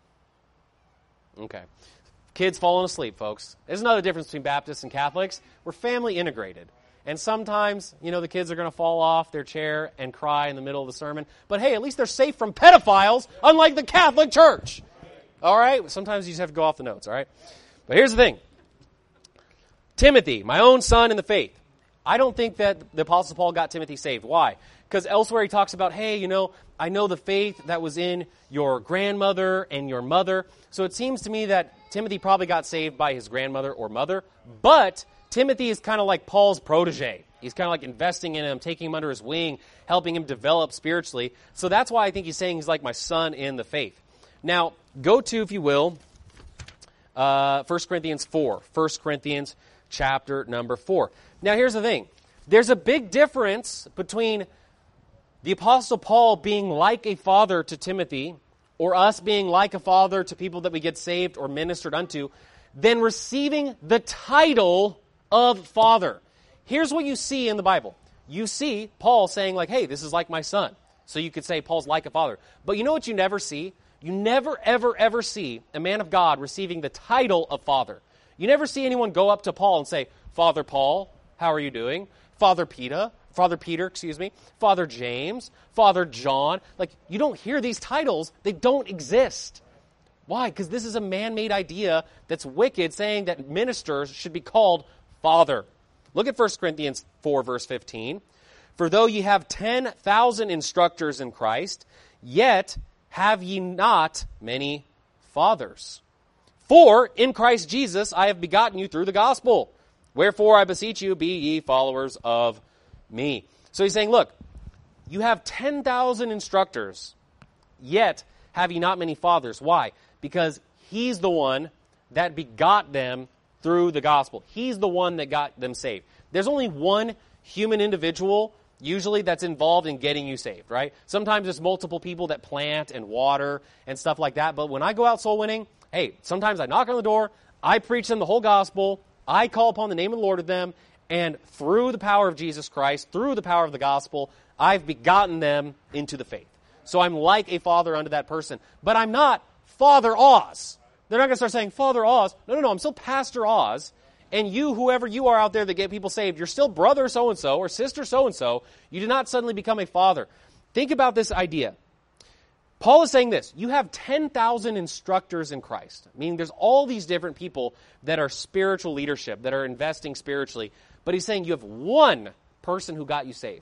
Okay. Kids falling asleep, folks. There's another difference between Baptists and Catholics. We're family integrated. And sometimes, you know, the kids are going to fall off their chair and cry in the middle of the sermon. But hey, at least they're safe from pedophiles, unlike the Catholic Church. All right? Sometimes you just have to go off the notes, all right? But here's the thing. Timothy, my own son in the faith. I don't think that the Apostle Paul got Timothy saved. Why? Because elsewhere he talks about, hey, you know, I know the faith that was in your grandmother and your mother. So it seems to me that Timothy probably got saved by his grandmother or mother. But Timothy is kind of like Paul's protege. He's kind of like investing in him, taking him under his wing, helping him develop spiritually. So that's why I think he's saying he's like my son in the faith. Now, go to, if you will, uh, First Corinthians four. First Corinthians chapter number four. Now, here's the thing. There's a big difference between the Apostle Paul being like a father to Timothy, or us being like a father to people that we get saved or ministered unto, than receiving the title of father. Here's what you see in the Bible. You see Paul saying like, hey, this is like my son. So you could say Paul's like a father. But you know what you never see? You never, ever, ever see a man of God receiving the title of father. You never see anyone go up to Paul and say, Father Paul, how are you doing? Father Peter, Father Peter, excuse me, Father James, Father John. Like, you don't hear these titles. They don't exist. Why? Because this is a man-made idea that's wicked, saying that ministers should be called Father. Look at First Corinthians four, verse fifteen. For though ye have ten thousand instructors in Christ, yet have ye not many fathers. For in Christ Jesus I have begotten you through the gospel. Wherefore I beseech you, be ye followers of me. So he's saying, look, you have ten thousand instructors, yet have ye not many fathers. Why? Because he's the one that begot them through the gospel. He's the one that got them saved. There's only one human individual usually that's involved in getting you saved, right? Sometimes there's multiple people that plant and water and stuff like that. But when I go out soul winning, hey, sometimes I knock on the door, I preach them the whole gospel, I call upon the name of the Lord with them, and through the power of Jesus Christ, through the power of the gospel, I've begotten them into the faith. So I'm like a father unto that person. But I'm not Father Oz. They're not going to start saying, Father Oz. No, no, no, I'm still Pastor Oz. And you, whoever you are out there that get people saved, you're still brother so-and-so or sister so-and-so. You did not suddenly become a father. Think about this idea. Paul is saying this. You have ten thousand instructors in Christ. Meaning there's all these different people that are spiritual leadership, that are investing spiritually. But he's saying you have one person who got you saved.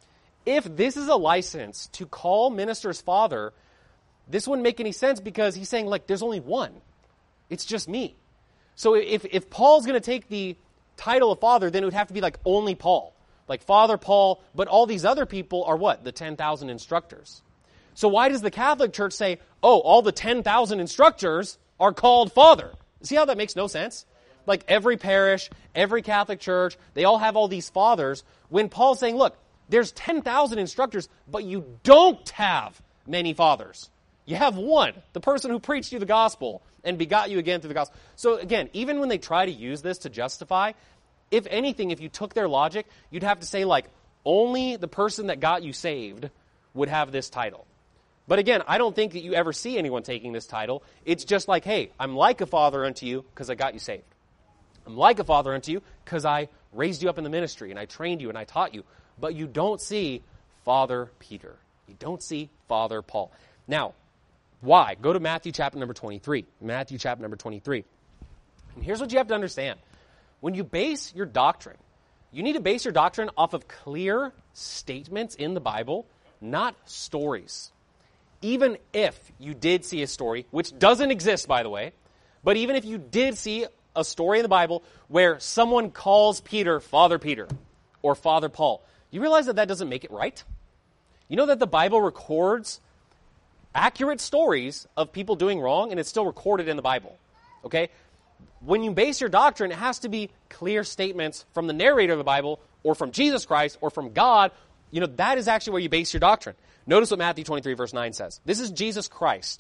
If this is a license to call ministers father, this wouldn't make any sense because he's saying, like, there's only one. It's just me. So if, if Paul's going to take the title of father, then it would have to be like only Paul. Like Father Paul, but all these other people are what? The ten thousand instructors. So why does the Catholic Church say, oh, all the ten thousand instructors are called father? See how that makes no sense? Like every parish, every Catholic church, they all have all these fathers. When Paul's saying, look, there's ten thousand instructors, but you don't have many fathers. You have one, the person who preached you the gospel and begot you again through the gospel. So again, even when they try to use this to justify, if anything, if you took their logic, you'd have to say like, only the person that got you saved would have this title. But again, I don't think that you ever see anyone taking this title. It's just like, hey, I'm like a father unto you because I got you saved. I'm like a father unto you because I raised you up in the ministry and I trained you and I taught you. But you don't see Father Peter. You don't see Father Paul. Now, why? Go to Matthew chapter number twenty-three. Matthew chapter number twenty-three. And here's what you have to understand. When you base your doctrine, you need to base your doctrine off of clear statements in the Bible, not stories. Even if you did see a story, which doesn't exist, by the way, but even if you did see a story in the Bible where someone calls Peter Father Peter or Father Paul, you realize that that doesn't make it right? You know that the Bible records accurate stories of people doing wrong, and it's still recorded in the Bible, okay? When you base your doctrine, it has to be clear statements from the narrator of the Bible or from Jesus Christ or from God. You know, that is actually where you base your doctrine. Notice what Matthew twenty-three verse nine says. This is Jesus Christ.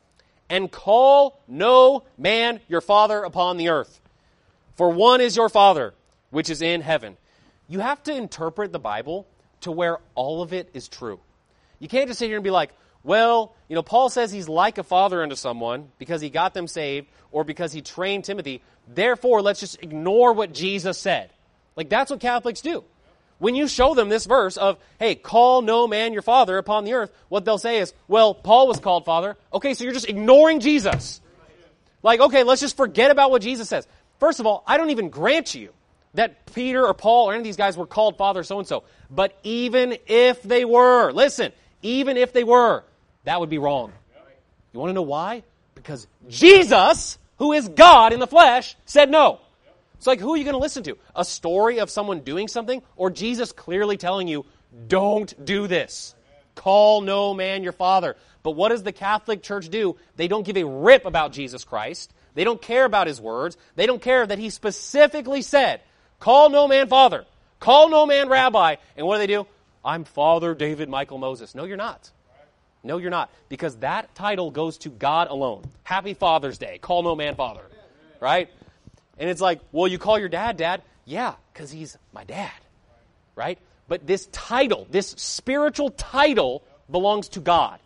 And call no man your father upon the earth, for one is your Father, which is in heaven. You have to interpret the Bible to where all of it is true. You can't just sit here and be like, well, you know, Paul says he's like a father unto someone because he got them saved or because he trained Timothy. Therefore, let's just ignore what Jesus said. Like, that's what Catholics do. When you show them this verse of, hey, call no man your father upon the earth, what they'll say is, well, Paul was called father. Okay, so you're just ignoring Jesus. Like, okay, let's just forget about what Jesus says. First of all, I don't even grant you that Peter or Paul or any of these guys were called father so-and-so. But even if they were, listen, even if they were, that would be wrong. You want to know why? Because Jesus, who is God in the flesh, said no. It's like, who are you going to listen to? A story of someone doing something, or Jesus clearly telling you, don't do this. Call no man your father. But what does the Catholic Church do? They don't give a rip about Jesus Christ. They don't care about his words. They don't care that he specifically said, call no man father. Call no man rabbi. And what do they do? I'm Father David Michael Moses. No, you're not. No, you're not. Because that title goes to God alone. Happy Father's Day. Call no man father. Right? And it's like, well, you call your dad dad? Yeah, because he's my dad. Right? But this title, this spiritual title belongs to God.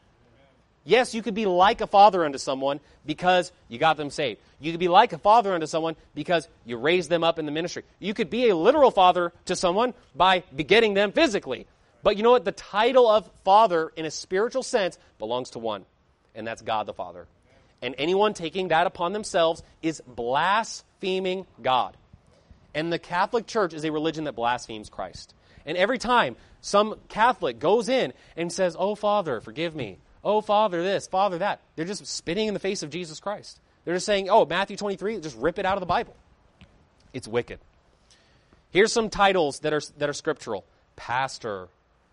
Yes, you could be like a father unto someone because you got them saved. You could be like a father unto someone because you raised them up in the ministry. You could be a literal father to someone by begetting them physically. But you know what? The title of father in a spiritual sense belongs to one, and that's God the Father. And anyone taking that upon themselves is blaspheming God. And the Catholic Church is a religion that blasphemes Christ. And every time some Catholic goes in and says, oh, Father, forgive me. Oh, Father this, Father that. They're just spitting in the face of Jesus Christ. They're just saying, oh, Matthew twenty-three, just rip it out of the Bible. It's wicked. Here's some titles that are that are scriptural. Pastor,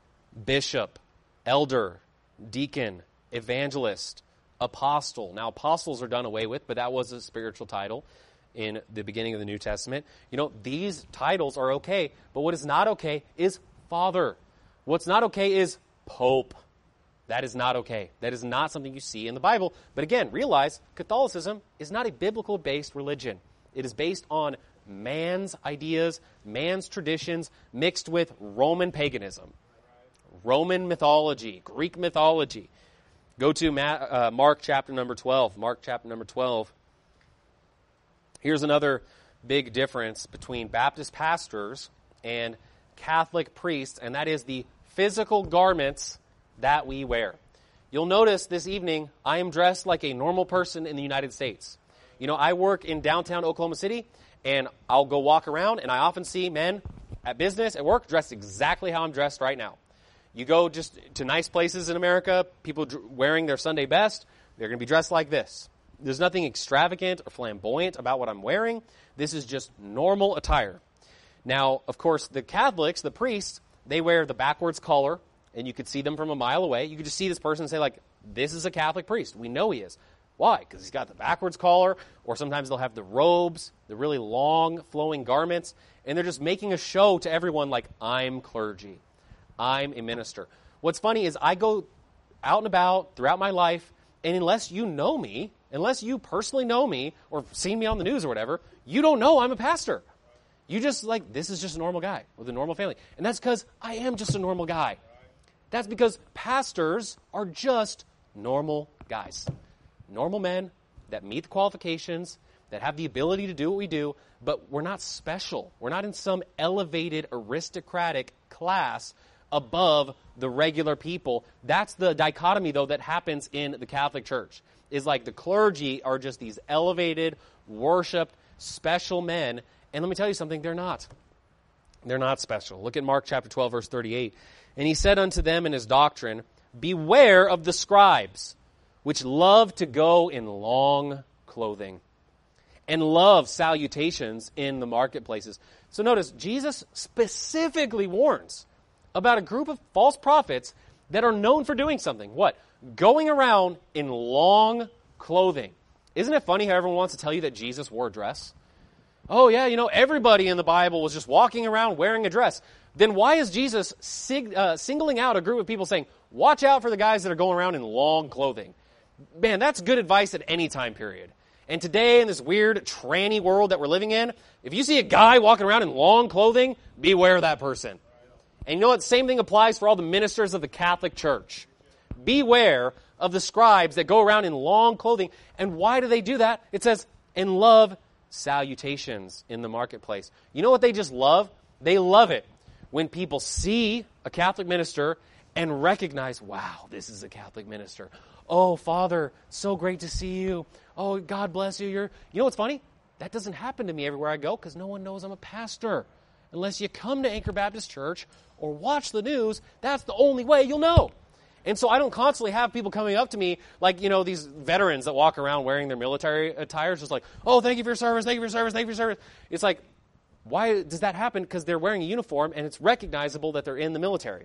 bishop, elder, deacon, evangelist, apostle. Now, apostles are done away with, but that was a spiritual title in the beginning of the New Testament. You know, these titles are okay, but what is not okay is father. What's not okay is pope. That is not okay. That is not something you see in the Bible. But again, realize Catholicism is not a biblical-based religion. It is based on man's ideas, man's traditions, mixed with Roman paganism, Roman mythology, Greek mythology. Go to Ma- uh, Mark chapter number twelve. Mark chapter number twelve. Here's another big difference between Baptist pastors and Catholic priests, and that is the physical garments that we wear. You'll notice this evening, I am dressed like a normal person in the United States. You know, I work in downtown Oklahoma City, and I'll go walk around, and I often see men at business, at work, dressed exactly how I'm dressed right now. You go just to nice places in America, people dr- wearing their Sunday best, they're going to be dressed like this. There's nothing extravagant or flamboyant about what I'm wearing. This is just normal attire. Now, of course, the Catholics, the priests, they wear the backwards collar, and you could see them from a mile away. You could just see this person and say, like, this is a Catholic priest. We know he is. Why? Because he's got the backwards collar, or sometimes they'll have the robes, the really long, flowing garments, and they're just making a show to everyone like, I'm clergy. I'm a minister. What's funny is I go out and about throughout my life, and unless you know me, unless you personally know me or seen me on the news or whatever, you don't know I'm a pastor. You just like, this is just a normal guy with a normal family. And that's because I am just a normal guy. That's because pastors are just normal guys. Normal men that meet the qualifications, that have the ability to do what we do, but we're not special. We're not in some elevated aristocratic class above the regular people. That's the dichotomy, though, that happens in the Catholic Church. Is like the clergy are just these elevated, worshipped, special men. And let me tell you something, they're not. They're not special. Look at Mark chapter twelve, verse thirty-eight. And he said unto them in his doctrine, beware of the scribes, which love to go in long clothing, and love salutations in the marketplaces. So notice, Jesus specifically warns about a group of false prophets that are known for doing something. What? Going around in long clothing. Isn't it funny how everyone wants to tell you that Jesus wore a dress? Oh yeah, you know, everybody in the Bible was just walking around wearing a dress. Then why is Jesus sig- uh, singling out a group of people saying, watch out for the guys that are going around in long clothing? Man, that's good advice at any time period. And today, in this weird, tranny world that we're living in, if you see a guy walking around in long clothing, beware of that person. And you know what? Same thing applies for all the ministers of the Catholic Church. Beware of the scribes that go around in long clothing. And why do they do that? It says, and love salutations in the marketplace. You know what they just love? They love it when people see a Catholic minister and recognize, wow, this is a Catholic minister. Oh, Father, so great to see you. Oh, God bless you. You're, you know what's funny? That doesn't happen to me everywhere I go because no one knows I'm a pastor. Unless you come to Anchor Baptist Church or watch the news, that's the only way you'll know. And so I don't constantly have people coming up to me like, you know, these veterans that walk around wearing their military attire, just like, oh, thank you for your service, thank you for your service, thank you for your service. It's like, why does that happen? Because they're wearing a uniform and it's recognizable that they're in the military.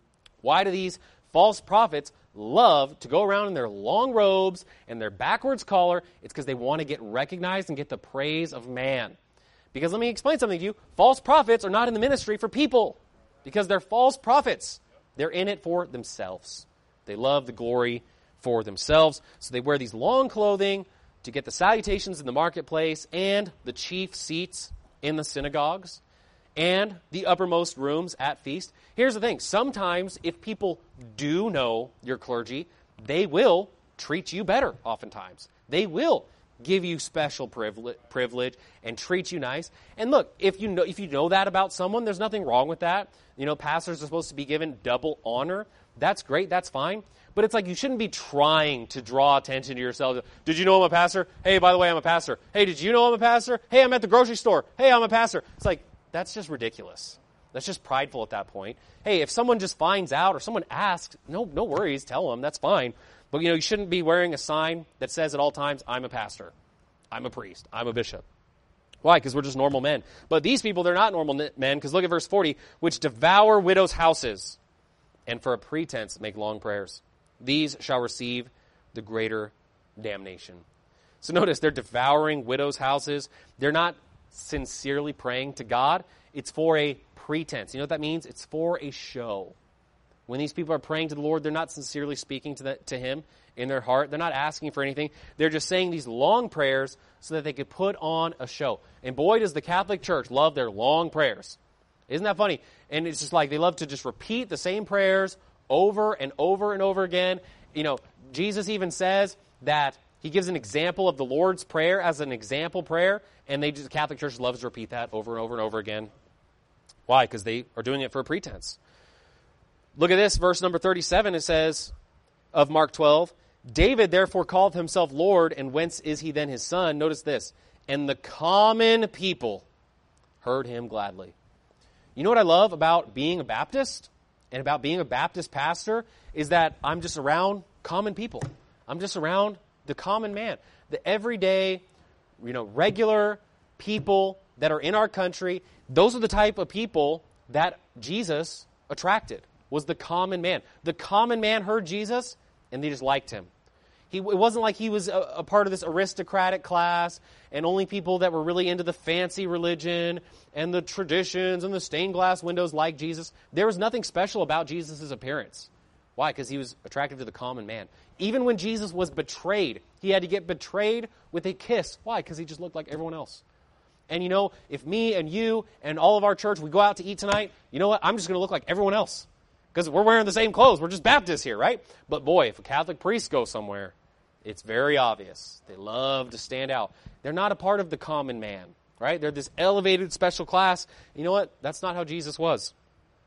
Why do these false prophets love to go around in their long robes and their backwards collar? It's because they want to get recognized and get the praise of man. Because let me explain something to you. False prophets are not in the ministry for people because they're false prophets. They're in it for themselves. They love the glory for themselves. So they wear these long clothing to get the salutations in the marketplace and the chief seats in the synagogues and the uppermost rooms at feast. Here's the thing. Sometimes if people do know your clergy, they will treat you better oftentimes. They will give you special privilege, privilege and treat you nice. And look, if you know if you know that about someone, there's nothing wrong with that. You know, pastors are supposed to be given double honor. That's great. That's fine. But it's like you shouldn't be trying to draw attention to yourself. Did you know I'm a pastor? Hey, by the way, I'm a pastor. Hey, did you know I'm a pastor? Hey, I'm at the grocery store. Hey, I'm a pastor. It's like, that's just ridiculous. That's just prideful at that point. Hey, if someone just finds out or someone asks, no, no worries, tell them. That's fine. But, you know, you shouldn't be wearing a sign that says at all times, I'm a pastor. I'm a priest. I'm a bishop. Why? Because we're just normal men. But these people, they're not normal men, because look at verse forty, which devour widows' houses, and for a pretense make long prayers. These shall receive the greater damnation. So notice, they're devouring widows' houses. They're not sincerely praying to God. It's for a pretense. You know what that means? It's for a show. When these people are praying to the Lord, they're not sincerely speaking to, the, to Him in their heart. They're not asking for anything. They're just saying these long prayers so that they could put on a show. And boy, does the Catholic Church love their long prayers. Isn't that funny? And it's just like they love to just repeat the same prayers over and over and over again. You know, Jesus even says that He gives an example of the Lord's Prayer as an example prayer, and they just, the Catholic Church loves to repeat that over and over and over again. Why? Because they are doing it for a pretense. Look at this, verse number thirty-seven, it says of Mark twelve, David therefore called himself Lord, and whence is he then his son? Notice this, and the common people heard him gladly. You know what I love about being a Baptist and about being a Baptist pastor is that I'm just around common people. I'm just around the common man, the everyday, you know, regular people that are in our country. Those are the type of people that Jesus attracted, was the common man. The common man heard Jesus, and they just liked him. He, it wasn't like he was a, a part of this aristocratic class, and only people that were really into the fancy religion and the traditions and the stained glass windows liked Jesus. There was nothing special about Jesus' appearance. Why? Because he was attractive to the common man. Even when Jesus was betrayed, he had to get betrayed with a kiss. Why? Because he just looked like everyone else. And you know, if me and you and all of our church, we go out to eat tonight, you know what? I'm just going to look like everyone else. Because we're wearing the same clothes. We're just Baptists here, right? But boy, if a Catholic priest goes somewhere, it's very obvious. They love to stand out. They're not a part of the common man, right? They're this elevated special class. You know what? That's not how Jesus was.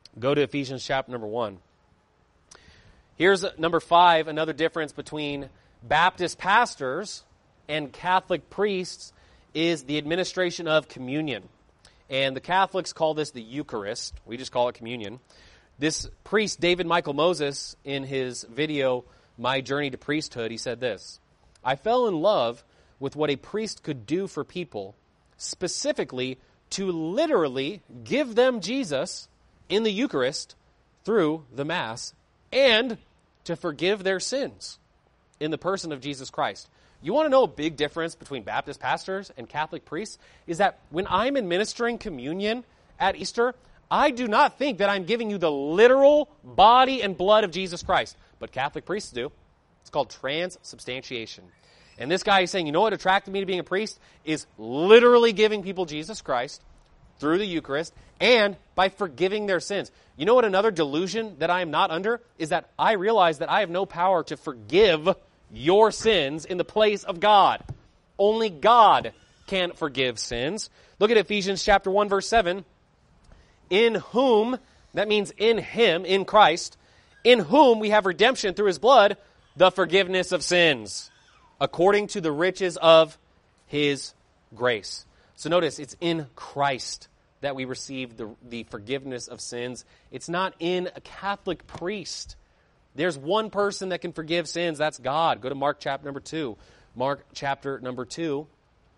Go to Ephesians chapter number one. Here's number five, another difference between Baptist pastors and Catholic priests is the administration of communion. And the Catholics call this the Eucharist. We just call it communion. This priest, David Michael Moses, in his video, My Journey to Priesthood, he said this: I fell in love with what a priest could do for people, specifically to literally give them Jesus in the Eucharist through the Mass and to forgive their sins in the person of Jesus Christ. You want to know a big difference between Baptist pastors and Catholic priests? Is that when I'm administering communion at Easter, I do not think that I'm giving you the literal body and blood of Jesus Christ. But Catholic priests do. It's called transubstantiation. And this guy is saying, you know what attracted me to being a priest? Is literally giving people Jesus Christ through the Eucharist and by forgiving their sins. You know what another delusion that I am not under? Is that I realize that I have no power to forgive your sins in the place of God. Only God can forgive sins. Look at Ephesians chapter one, verse seven. In whom, that means in Him, in Christ, in whom we have redemption through His blood, the forgiveness of sins, according to the riches of His grace. So notice, it's in Christ that we receive the, the forgiveness of sins. It's not in a Catholic priest. There's one person that can forgive sins. That's God. Go to Mark chapter number two. Mark chapter number two.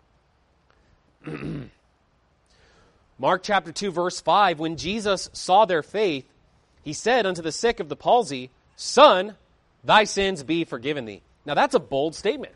Mark chapter two, verse five. When Jesus saw their faith, He said unto the sick of the palsy, Son, thy sins be forgiven thee. Now that's a bold statement.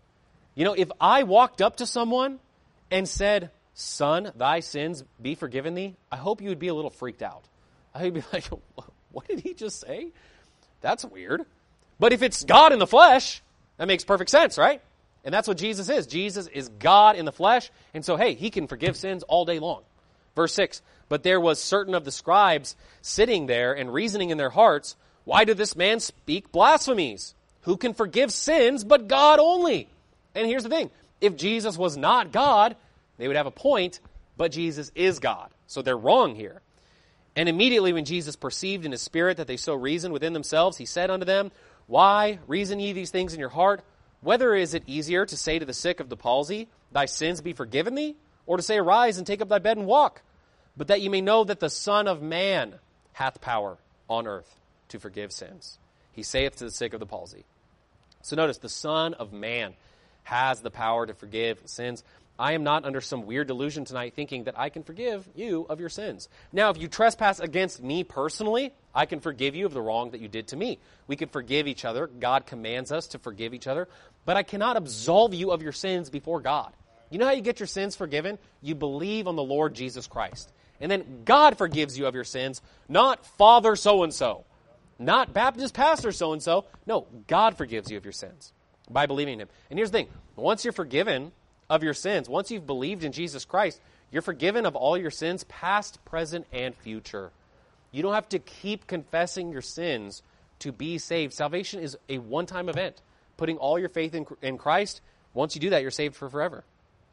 You know, if I walked up to someone and said, Son, thy sins be forgiven thee, I hope you would be a little freaked out. I would be like, what did he just say? That's weird. But if it's God in the flesh, that makes perfect sense, right? And that's what Jesus is. Jesus is God in the flesh. And so, hey, He can forgive sins all day long. Verse six, but there was certain of the scribes sitting there and reasoning in their hearts, why did this man speak blasphemies? Who can forgive sins but God only? And here's the thing. If Jesus was not God, they would have a point, but Jesus is God. So they're wrong here. And immediately when Jesus perceived in His spirit that they so reasoned within themselves, He said unto them, why reason ye these things in your heart? Whether is it easier to say to the sick of the palsy, thy sins be forgiven thee? Or to say, arise and take up thy bed and walk? But that ye may know that the Son of Man hath power on earth to forgive sins. He saith to the sick of the palsy. So notice, the Son of Man has the power to forgive sins. I am not under some weird delusion tonight thinking that I can forgive you of your sins. Now, if you trespass against me personally, I can forgive you of the wrong that you did to me. We can forgive each other. God commands us to forgive each other. But I cannot absolve you of your sins before God. You know how you get your sins forgiven? You believe on the Lord Jesus Christ. And then God forgives you of your sins, not Father so-and-so, not Baptist pastor so-and-so. No, God forgives you of your sins by believing in Him. And here's the thing. Once you're forgiven of your sins, once you've believed in Jesus Christ, you're forgiven of all your sins, past, present, and future. You don't have to keep confessing your sins to be saved. Salvation is a one-time event. Putting all your faith in, in Christ, once you do that, you're saved for forever.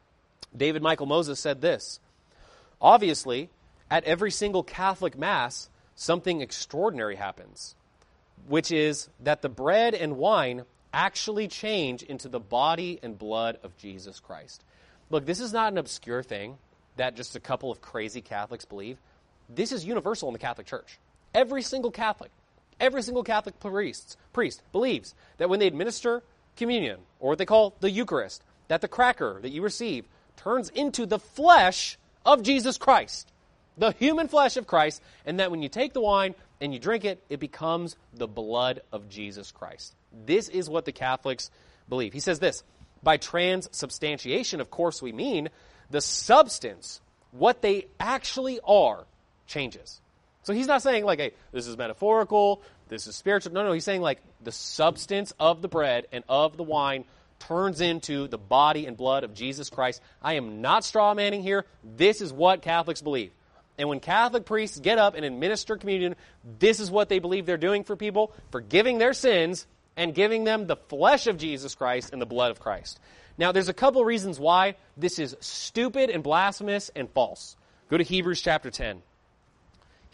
David Michael Moses said this, obviously, at every single Catholic Mass, something extraordinary happens, which is that the bread and wine actually change into the body and blood of Jesus Christ. Look, this is not an obscure thing that just a couple of crazy Catholics believe. This is universal in the Catholic Church. Every single Catholic, every single Catholic priest, priest believes that when they administer communion, or what they call the Eucharist, that the cracker that you receive turns into the flesh of Jesus Christ, the human flesh of Christ, and that when you take the wine and you drink it, it becomes the blood of Jesus Christ. This is what the Catholics believe. He says this, by transubstantiation, of course, we mean the substance, what they actually are, changes. So he's not saying like, hey, this is metaphorical, this is spiritual. No, no, he's saying like the substance of the bread and of the wine turns into the body and blood of Jesus Christ. I am not straw manning here. This is what Catholics believe. And when Catholic priests get up and administer communion, this is what they believe they're doing for people, forgiving their sins and giving them the flesh of Jesus Christ and the blood of Christ. Now, there's a couple reasons why this is stupid and blasphemous and false. Go to Hebrews chapter ten.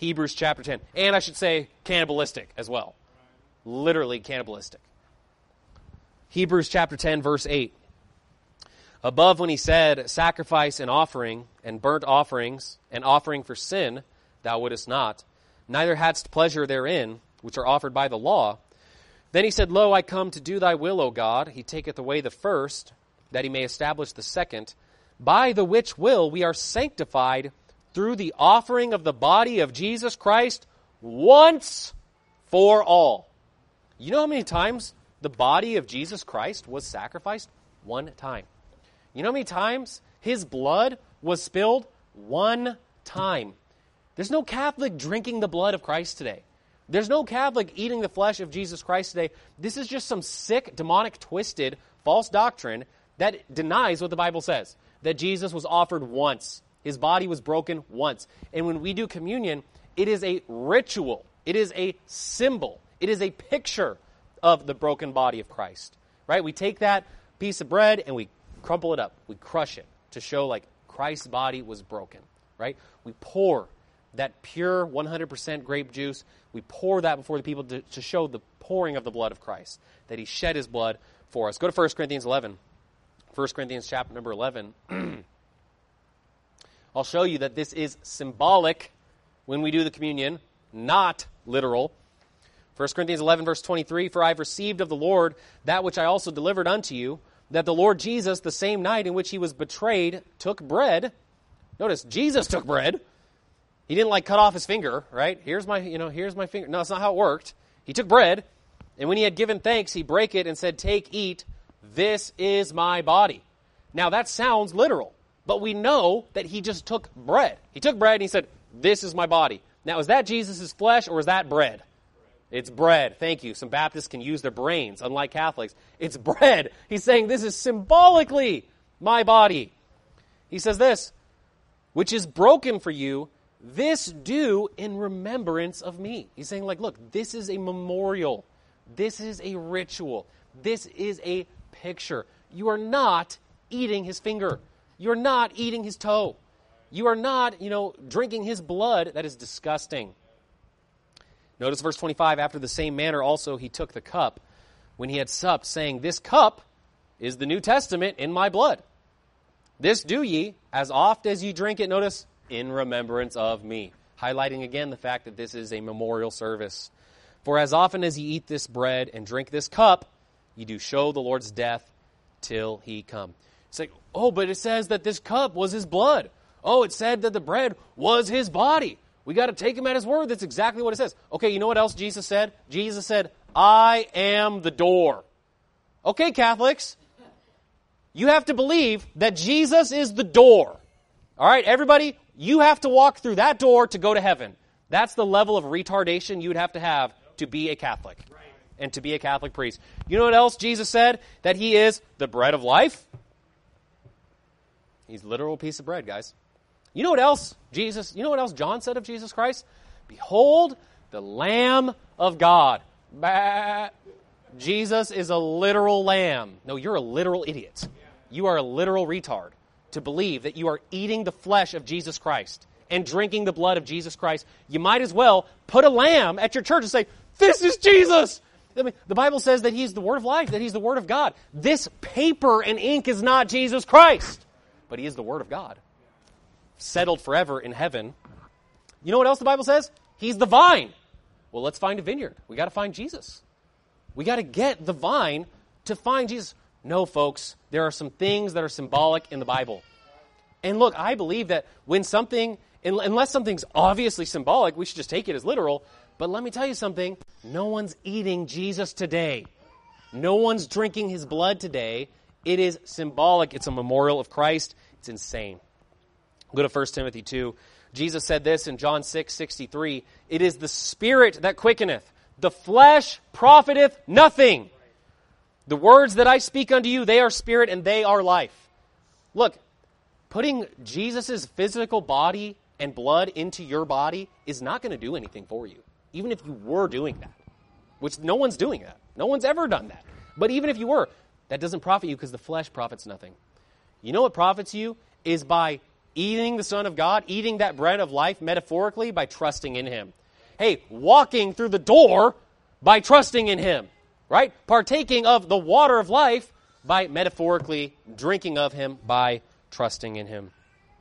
Hebrews chapter ten. And I should say cannibalistic as well. Literally cannibalistic. Hebrews chapter ten, verse eight. Above when he said, sacrifice and offering, and burnt offerings, and offering for sin, thou wouldest not, neither hadst pleasure therein, which are offered by the law. Then he said, Lo, I come to do thy will, O God. He taketh away the first, that he may establish the second, by the which will we are sanctified through the offering of the body of Jesus Christ once for all. You know how many times the body of Jesus Christ was sacrificed? One time. You know how many times his blood was spilled? One time. There's no Catholic drinking the blood of Christ today. There's no Catholic eating the flesh of Jesus Christ today. This is just some sick, demonic, twisted, false doctrine that denies what the Bible says. That Jesus was offered once. His body was broken once. And when we do communion, it is a ritual. It is a symbol. It is a picture of the broken body of Christ. Right? We take that piece of bread and we crumple it up. We crush it to show like Christ's body was broken. Right? We pour that pure one hundred percent grape juice. We pour that before the people to, to show the pouring of the blood of Christ. That he shed his blood for us. Go to First Corinthians eleven. First Corinthians chapter number eleven. I'll show you that this is symbolic when we do the communion, not literal. First Corinthians eleven, verse twenty-three, For I have received of the Lord that which I also delivered unto you, that the Lord Jesus, the same night in which he was betrayed, took bread. Notice, Jesus took bread. He didn't like cut off his finger, right? Here's my, you know, here's my finger. No, that's not how it worked. He took bread, and when he had given thanks, he brake it and said, Take, eat, this is my body. Now that sounds literal, but we know that he just took bread. He took bread and he said, This is my body. Now is that Jesus' flesh or is that bread? It's bread. Thank you. Some Baptists can use their brains, unlike Catholics. It's bread. He's saying this is symbolically my body. He says this, which is broken for you, this do in remembrance of me. He's saying, like, look, this is a memorial. This is a ritual. This is a picture. You are not eating his finger. You're not eating his toe. You are not, you know, drinking his blood. That is disgusting. Notice verse twenty-five, after the same manner also he took the cup when he had supped, saying, This cup is the New Testament in my blood. This do ye, as oft as ye drink it, notice, in remembrance of me. Highlighting again the fact that this is a memorial service. For as often as ye eat this bread and drink this cup, ye do show the Lord's death till he come. It's like, oh, but it says that this cup was his blood. Oh, it said that the bread was his body. We got to take him at his word. That's exactly what it says. Okay, you know what else Jesus said? Jesus said, I am the door. Okay, Catholics, you have to believe that Jesus is the door. All right, everybody, you have to walk through that door to go to heaven. That's the level of retardation you would have to have to be a Catholic and to be a Catholic priest. You know what else Jesus said? That he is the bread of life. He's a literal piece of bread, guys. You know what else Jesus, you know what else John said of Jesus Christ? Behold, the Lamb of God. Bah. Jesus is a literal lamb. No, you're a literal idiot. You are a literal retard to believe that you are eating the flesh of Jesus Christ and drinking the blood of Jesus Christ. You might as well put a lamb at your church and say, this is Jesus. I mean, the Bible says that he's the Word of life, that he's the Word of God. This paper and ink is not Jesus Christ, but he is the Word of God. Settled forever in heaven. You know what else the Bible says? He's the vine. Well, let's find a vineyard. We got to find Jesus. We got to get the vine to find Jesus. No, folks, there are some things that are symbolic in the Bible. And look, I believe that when something, unless something's obviously symbolic, we should just take it as literal. But let me tell you something. No one's eating Jesus today. No one's drinking his blood today. It is symbolic. It's a memorial of Christ. It's insane. Go to First Timothy two. Jesus said this in John six sixty-three. It is the Spirit that quickeneth. The flesh profiteth nothing. The words that I speak unto you, they are spirit and they are life. Look, putting Jesus' physical body and blood into your body is not going to do anything for you. Even if you were doing that. Which no one's doing that. No one's ever done that. But even if you were, that doesn't profit you because the flesh profits nothing. You know what profits you? Is by eating the Son of God, eating that bread of life metaphorically by trusting in Him. Hey, walking through the door by trusting in Him, right? Partaking of the water of life by metaphorically drinking of Him by trusting in Him.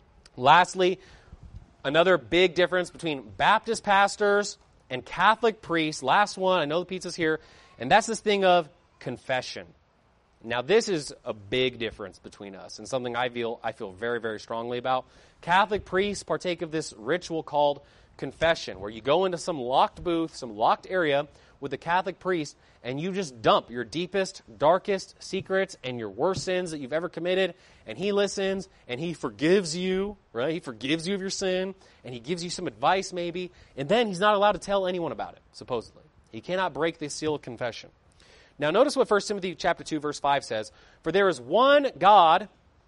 Lastly, another big difference between Baptist pastors and Catholic priests. Last one, I know the pizza's here, and that's this thing of confession. Now, this is a big difference between us and something I feel I feel very, very strongly about. Catholic priests partake of this ritual called confession, where you go into some locked booth, some locked area with a Catholic priest, and you just dump your deepest, darkest secrets and your worst sins that you've ever committed, and he listens, and he forgives you, right? He forgives you of your sin, and he gives you some advice maybe, and then he's not allowed to tell anyone about it, supposedly. He cannot break the seal of confession. Now notice what First Timothy chapter two, verse five says, "For there is one God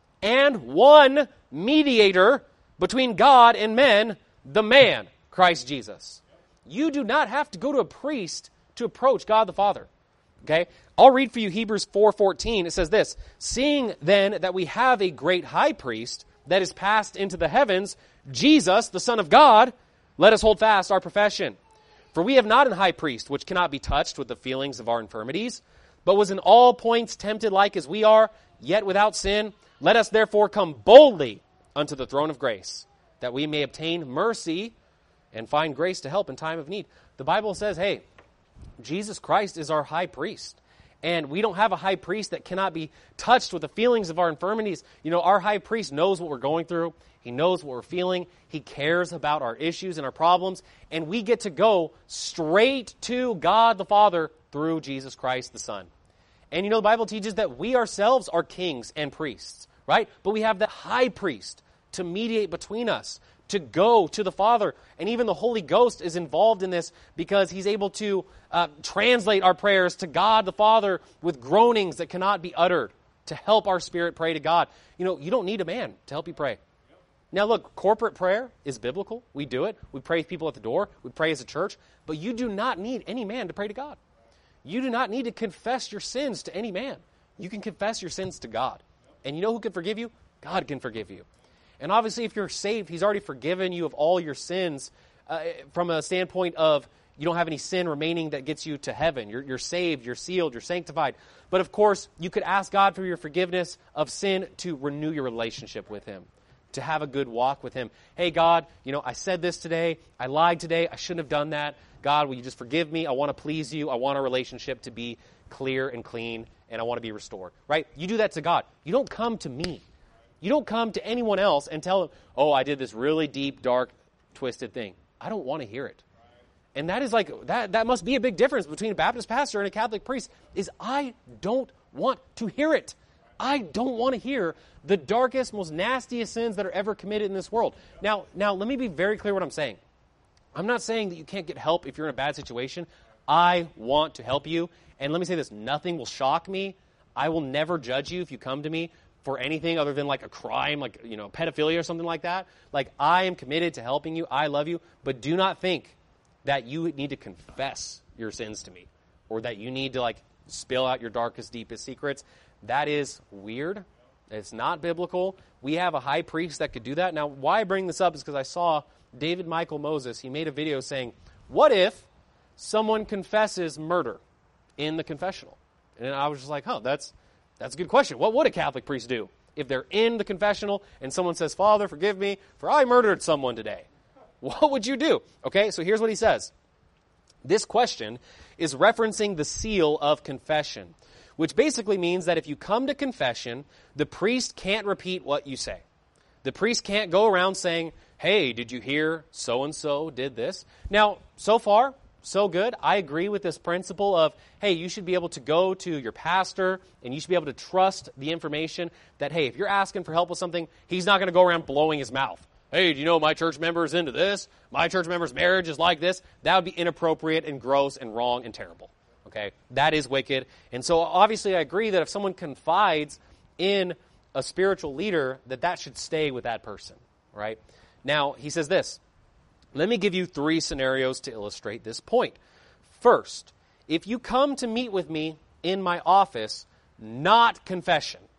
and one mediator between God and men, the man, Christ Jesus." You do not have to go to a priest to approach God the Father. Okay? I'll read for you Hebrews four fourteen. It says this, "Seeing then that we have a great high priest that is passed into the heavens, Jesus, the Son of God, let us hold fast our profession. For we have not an high priest which cannot be touched with the feelings of our infirmities, but was in all points tempted like as we are, yet without sin. Let us therefore come boldly unto the throne of grace, that we may obtain mercy and find grace to help in time of need." The Bible says, hey, Jesus Christ is our high priest. And we don't have a high priest that cannot be touched with the feelings of our infirmities. You know, our high priest knows what we're going through. He knows what we're feeling. He cares about our issues and our problems. And we get to go straight to God the Father through Jesus Christ the Son. And you know, the Bible teaches that we ourselves are kings and priests, right? But we have the high priest to mediate between us, to go to the Father. And even the Holy Ghost is involved in this because He's able to uh, translate our prayers to God the Father with groanings that cannot be uttered to help our spirit pray to God. You know, you don't need a man to help you pray. Now look, corporate prayer is biblical. We do it. We pray with people at the door. We pray as a church. But you do not need any man to pray to God. You do not need to confess your sins to any man. You can confess your sins to God. And you know who can forgive you? God can forgive you. And obviously, if you're saved, He's already forgiven you of all your sins uh, from a standpoint of you don't have any sin remaining that gets you to heaven. You're, you're saved, you're sealed, you're sanctified. But of course, you could ask God for your forgiveness of sin to renew your relationship with Him, to have a good walk with Him. Hey, God, you know, I said this today. I lied today. I shouldn't have done that. God, will you just forgive me? I want to please you. I want our relationship to be clear and clean, and I want to be restored. Right? You do that to God. You don't come to me. You don't come to anyone else and tell them, oh, I did this really deep, dark, twisted thing. I don't want to hear it. And that is like, that, that must be a big difference between a Baptist pastor and a Catholic priest, is I don't want to hear it. I don't want to hear the darkest, most nastiest sins that are ever committed in this world. Now, now, let me be very clear what I'm saying. I'm not saying that you can't get help if you're in a bad situation. I want to help you. And let me say this, nothing will shock me. I will never judge you if you come to me for anything other than like a crime, like, you know, pedophilia or something like that. Like, I am committed to helping you. I love you. But do not think that you need to confess your sins to me or that you need to like spill out your darkest, deepest secrets. That is weird. It's not biblical. We have a high priest that could do that. Now, why I bring this up is because I saw David Michael Moses. He made a video saying, what if someone confesses murder in the confessional? And I was just like, oh, that's that's a good question. What would a Catholic priest do if they're in the confessional and someone says, Father, forgive me, for I murdered someone today? What would you do? Okay, so here's what he says. This question is referencing the seal of confession, which basically means that if you come to confession, the priest can't repeat what you say. The priest can't go around saying, hey, did you hear so-and-so did this? Now, so far, so good. I agree with this principle of, hey, you should be able to go to your pastor and you should be able to trust the information that, hey, if you're asking for help with something, he's not going to go around blowing his mouth. Hey, do you know my church member is into this? My church member's marriage is like this. That would be inappropriate and gross and wrong and terrible. Okay? That is wicked. And so obviously I agree that if someone confides in a spiritual leader, that that should stay with that person. Right? Now, he says this. Let me give you three scenarios to illustrate this point. First, if you come to meet with me in my office, not confession,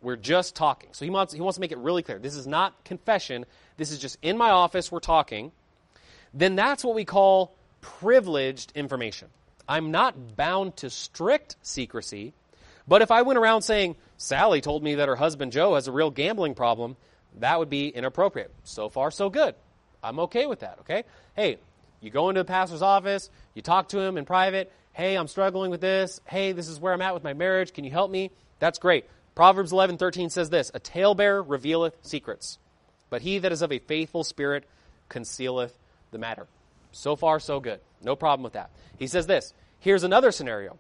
We're just talking. So he wants, he wants to make it really clear. This is not confession. This is just in my office, we're talking. Then that's what we call privileged information. I'm not bound to strict secrecy, but if I went around saying, Sally told me that her husband Joe has a real gambling problem, that would be inappropriate. So far, so good. I'm okay with that, okay? Hey, you go into the pastor's office, you talk to him in private. Hey, I'm struggling with this. Hey, this is where I'm at with my marriage. Can you help me? That's great. Proverbs eleven thirteen says this, a talebearer revealeth secrets, but he that is of a faithful spirit concealeth the matter. So far, so good. No problem with that. He says this, here's another scenario.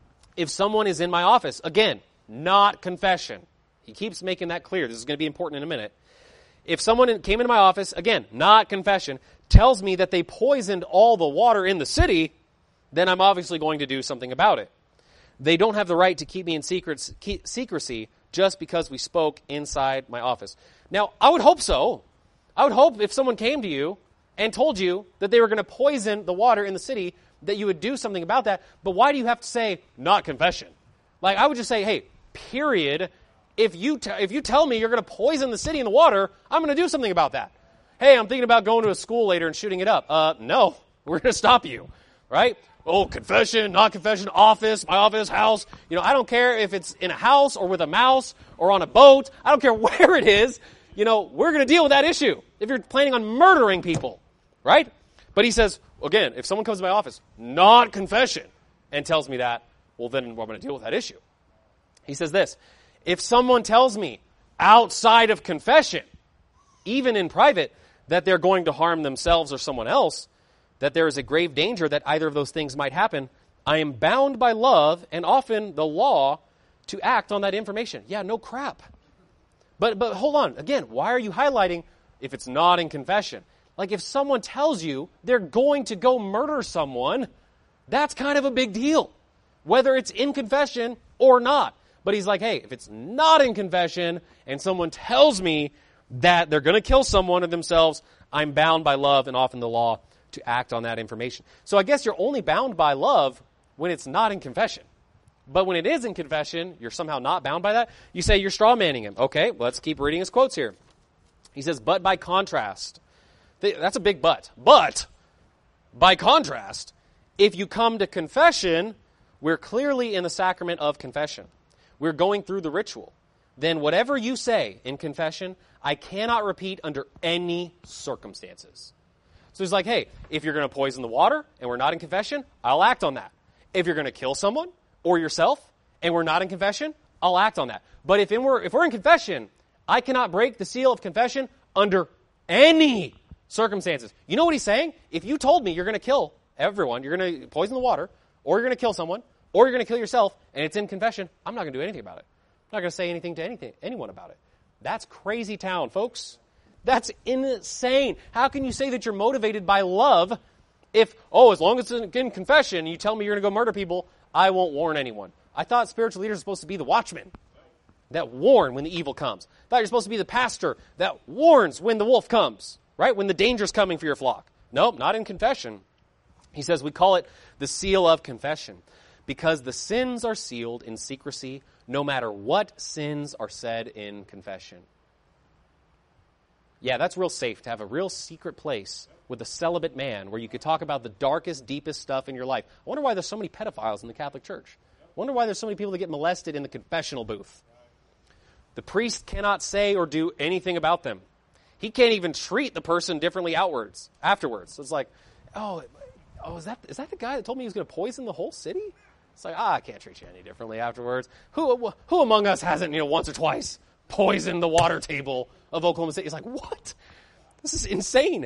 If someone is in my office, again, not confession. He keeps making that clear. This is going to be important in a minute. If someone came into my office, again, not confession, tells me that they poisoned all the water in the city, then I'm obviously going to do something about it. They don't have the right to keep me in secrets, keep, secrecy just because we spoke inside my office. Now, I would hope so. I would hope if someone came to you and told you that they were going to poison the water in the city, that you would do something about that. But why do you have to say, not confession? Like, I would just say, hey, period. If you, t- if you tell me you're going to poison the city and the water, I'm going to do something about that. Hey, I'm thinking about going to a school later and shooting it up. Uh, no, we're going to stop you, right? Oh, confession, not confession, office, my office, house. You know, I don't care if it's in a house or with a mouse or on a boat. I don't care where it is. You know, we're going to deal with that issue if you're planning on murdering people, right? But he says, again, if someone comes to my office, not confession, and tells me that, well, then we're going to deal with that issue. He says this, if someone tells me outside of confession, even in private, that they're going to harm themselves or someone else, that there is a grave danger that either of those things might happen, I am bound by love and often the law to act on that information. Yeah, no crap. But but hold on. Again, why are you highlighting if it's not in confession? Like if someone tells you they're going to go murder someone, that's kind of a big deal, whether it's in confession or not. But he's like, hey, if it's not in confession and someone tells me that they're going to kill someone or themselves, I'm bound by love and often the law to act on that information. So I guess you're only bound by love when it's not in confession. But when it is in confession, you're somehow not bound by that. You say you're straw manning him. Okay, let's keep reading his quotes here. He says, but by contrast, that's a big but. But by contrast, if you come to confession, we're clearly in the sacrament of confession. We're going through the ritual. Then whatever you say in confession, I cannot repeat under any circumstances. So he's like, hey, if you're going to poison the water and we're not in confession, I'll act on that. If you're going to kill someone or yourself and we're not in confession, I'll act on that. But if, in we're, if we're in confession, I cannot break the seal of confession under any circumstances. You know what he's saying? If you told me you're going to kill everyone, you're going to poison the water, or you're going to kill someone, or you're going to kill yourself, and it's in confession, I'm not going to do anything about it. I'm not going to say anything to anything, anyone about it. That's crazy town, folks. That's insane. How can you say that you're motivated by love if, oh, as long as it's in confession, you tell me you're going to go murder people, I won't warn anyone. I thought spiritual leaders are supposed to be the watchmen that warn when the evil comes. I thought you're supposed to be the pastor that warns when the wolf comes, right? When the danger's coming for your flock. Nope, not in confession. He says we call it the seal of confession because the sins are sealed in secrecy no matter what sins are said in confession. Yeah, that's real safe to have a real secret place with a celibate man where you could talk about the darkest, deepest stuff in your life. I wonder why there's so many pedophiles in the Catholic Church. I wonder why there's so many people that get molested in the confessional booth. The priest cannot say or do anything about them. He can't even treat the person differently outwards, afterwards. So it's like, oh, oh, is that is that the guy that told me he was going to poison the whole city? It's like, ah, I can't treat you any differently afterwards. Who who among us hasn't, you know, once or twice poisoned the water table of Oklahoma City? He's like, what? This is insane.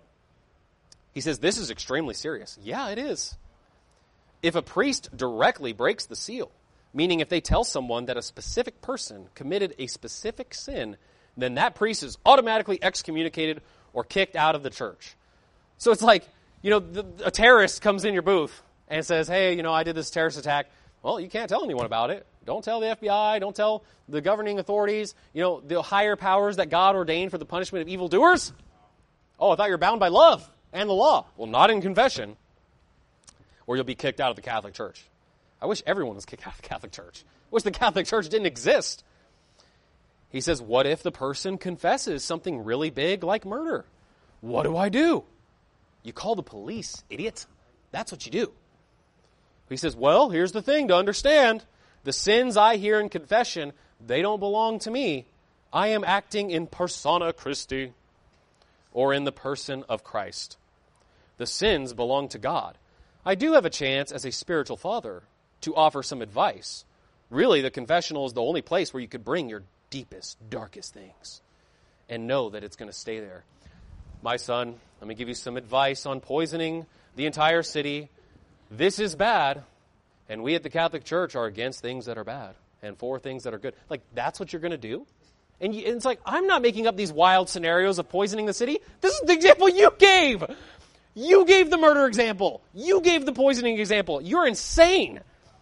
He says, this is extremely serious. Yeah, it is. If a priest directly breaks the seal, meaning if they tell someone that a specific person committed a specific sin, then that priest is automatically excommunicated or kicked out of the church. So it's like, you know, the, a terrorist comes in your booth and says, hey, you know, I did this terrorist attack. Well, you can't tell anyone about it. Don't tell the F B I. Don't tell the governing authorities, you know, the higher powers that God ordained for the punishment of evildoers. Oh, I thought you were bound by love and the law. Well, not in confession, or you'll be kicked out of the Catholic Church. I wish everyone was kicked out of the Catholic Church. I wish the Catholic Church didn't exist. He says, what if the person confesses something really big like murder? What do I do? You call the police, idiot. That's what you do. He says, well, here's the thing to understand. The sins I hear in confession, they don't belong to me. I am acting in persona Christi, or in the person of Christ. The sins belong to God. I do have a chance as a spiritual father to offer some advice. Really, the confessional is the only place where you could bring your deepest, darkest things and know that it's going to stay there. My son, let me give you some advice on poisoning the entire city. This is bad, and we at the Catholic Church are against things that are bad and for things that are good. Like, that's what you're going to do? And, you, and it's like, I'm not making up these wild scenarios of poisoning the city. This is the example you gave. You gave the murder example. You gave the poisoning example. You're insane.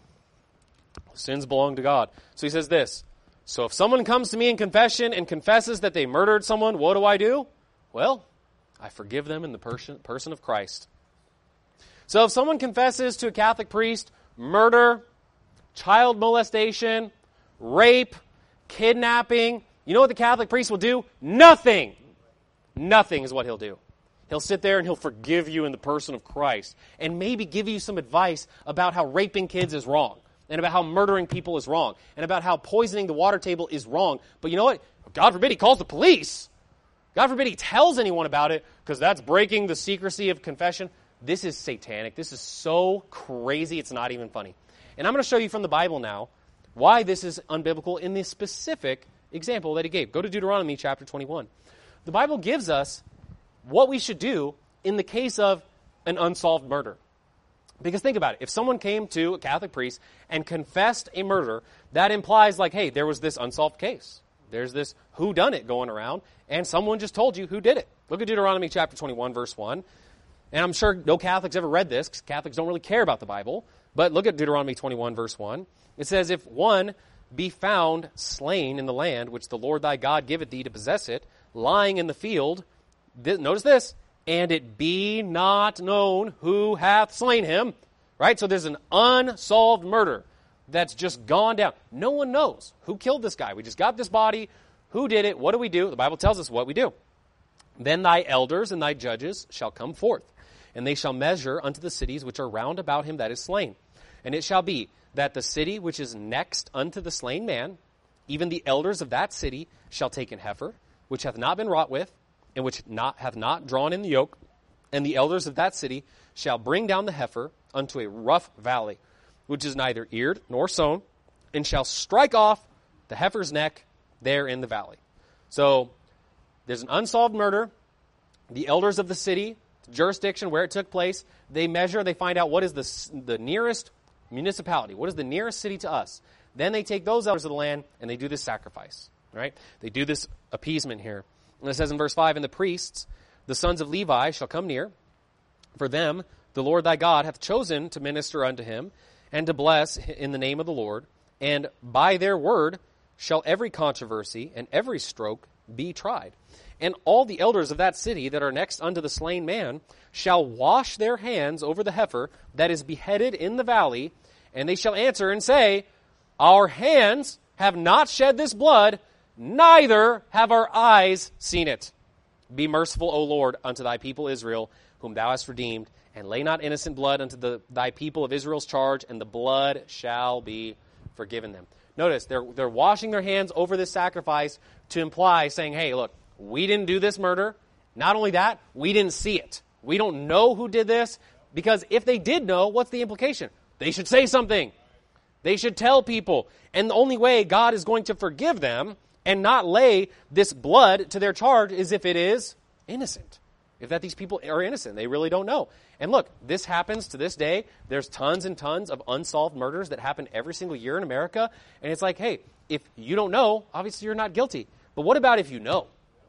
Sins belong to God. So he says this. So if someone comes to me in confession and confesses that they murdered someone, what do I do? Well, I forgive them in the person, person of Christ. So if someone confesses to a Catholic priest murder, child molestation, rape, kidnapping, you know what the Catholic priest will do? Nothing. Nothing is what he'll do. He'll sit there and he'll forgive you in the person of Christ and maybe give you some advice about how raping kids is wrong and about how murdering people is wrong and about how poisoning the water table is wrong. But you know what? God forbid he calls the police. God forbid he tells anyone about it because that's breaking the secrecy of confession. This is satanic. This is so crazy it's not even funny. And I'm going to show you from the Bible now why this is unbiblical in this specific example that he gave. Go to Deuteronomy chapter twenty-one. The Bible gives us what we should do in the case of an unsolved murder. Because think about it. If someone came to a Catholic priest and confessed a murder, that implies like, hey, there was this unsolved case. There's this whodunit going around, and someone just told you who did it. Look at Deuteronomy chapter twenty-one, verse one. And I'm sure no Catholics ever read this, because Catholics don't really care about the Bible. But look at Deuteronomy twenty-one, verse one. It says, if one be found slain in the land which the Lord thy God giveth thee to possess it, lying in the field, th- notice this, and it be not known who hath slain him, right? So there's an unsolved murder that's just gone down. No one knows who killed this guy. We just got this body. Who did it? What do we do? The Bible tells us what we do. Then thy elders and thy judges shall come forth, and they shall measure unto the cities which are round about him that is slain. And it shall be that the city which is next unto the slain man, even the elders of that city shall take an heifer, which hath not been wrought with, and which not, hath not drawn in the yoke, and the elders of that city shall bring down the heifer unto a rough valley, which is neither eared nor sown, and shall strike off the heifer's neck there in the valley. So there's an unsolved murder. The elders of the city, jurisdiction where it took place, they measure, they find out what is the, the nearest municipality, what is the nearest city to us. Then they take those elders of the land and they do this sacrifice, right? They do this appeasement here. And it says in verse five, and the priests, the sons of Levi, shall come near. For them the Lord thy God hath chosen to minister unto him, and to bless in the name of the Lord. And by their word shall every controversy and every stroke be tried. And all the elders of that city that are next unto the slain man shall wash their hands over the heifer that is beheaded in the valley, and they shall answer and say, our hands have not shed this blood, neither have our eyes seen it. Be merciful, O Lord, unto thy people Israel, whom thou hast redeemed, and lay not innocent blood unto the, thy people of Israel's charge, and the blood shall be forgiven them. Notice, they're, they're washing their hands over this sacrifice to imply, saying, hey, look, we didn't do this murder. Not only that, we didn't see it. We don't know who did this, because if they did know, what's the implication? They should say something. They should tell people. And the only way God is going to forgive them and not lay this blood to their charge is if it is innocent. If that these people are innocent, they really don't know. And look, this happens to this day. There's tons and tons of unsolved murders that happen every single year in America. And it's like, hey, if you don't know, obviously you're not guilty. But what about if you know?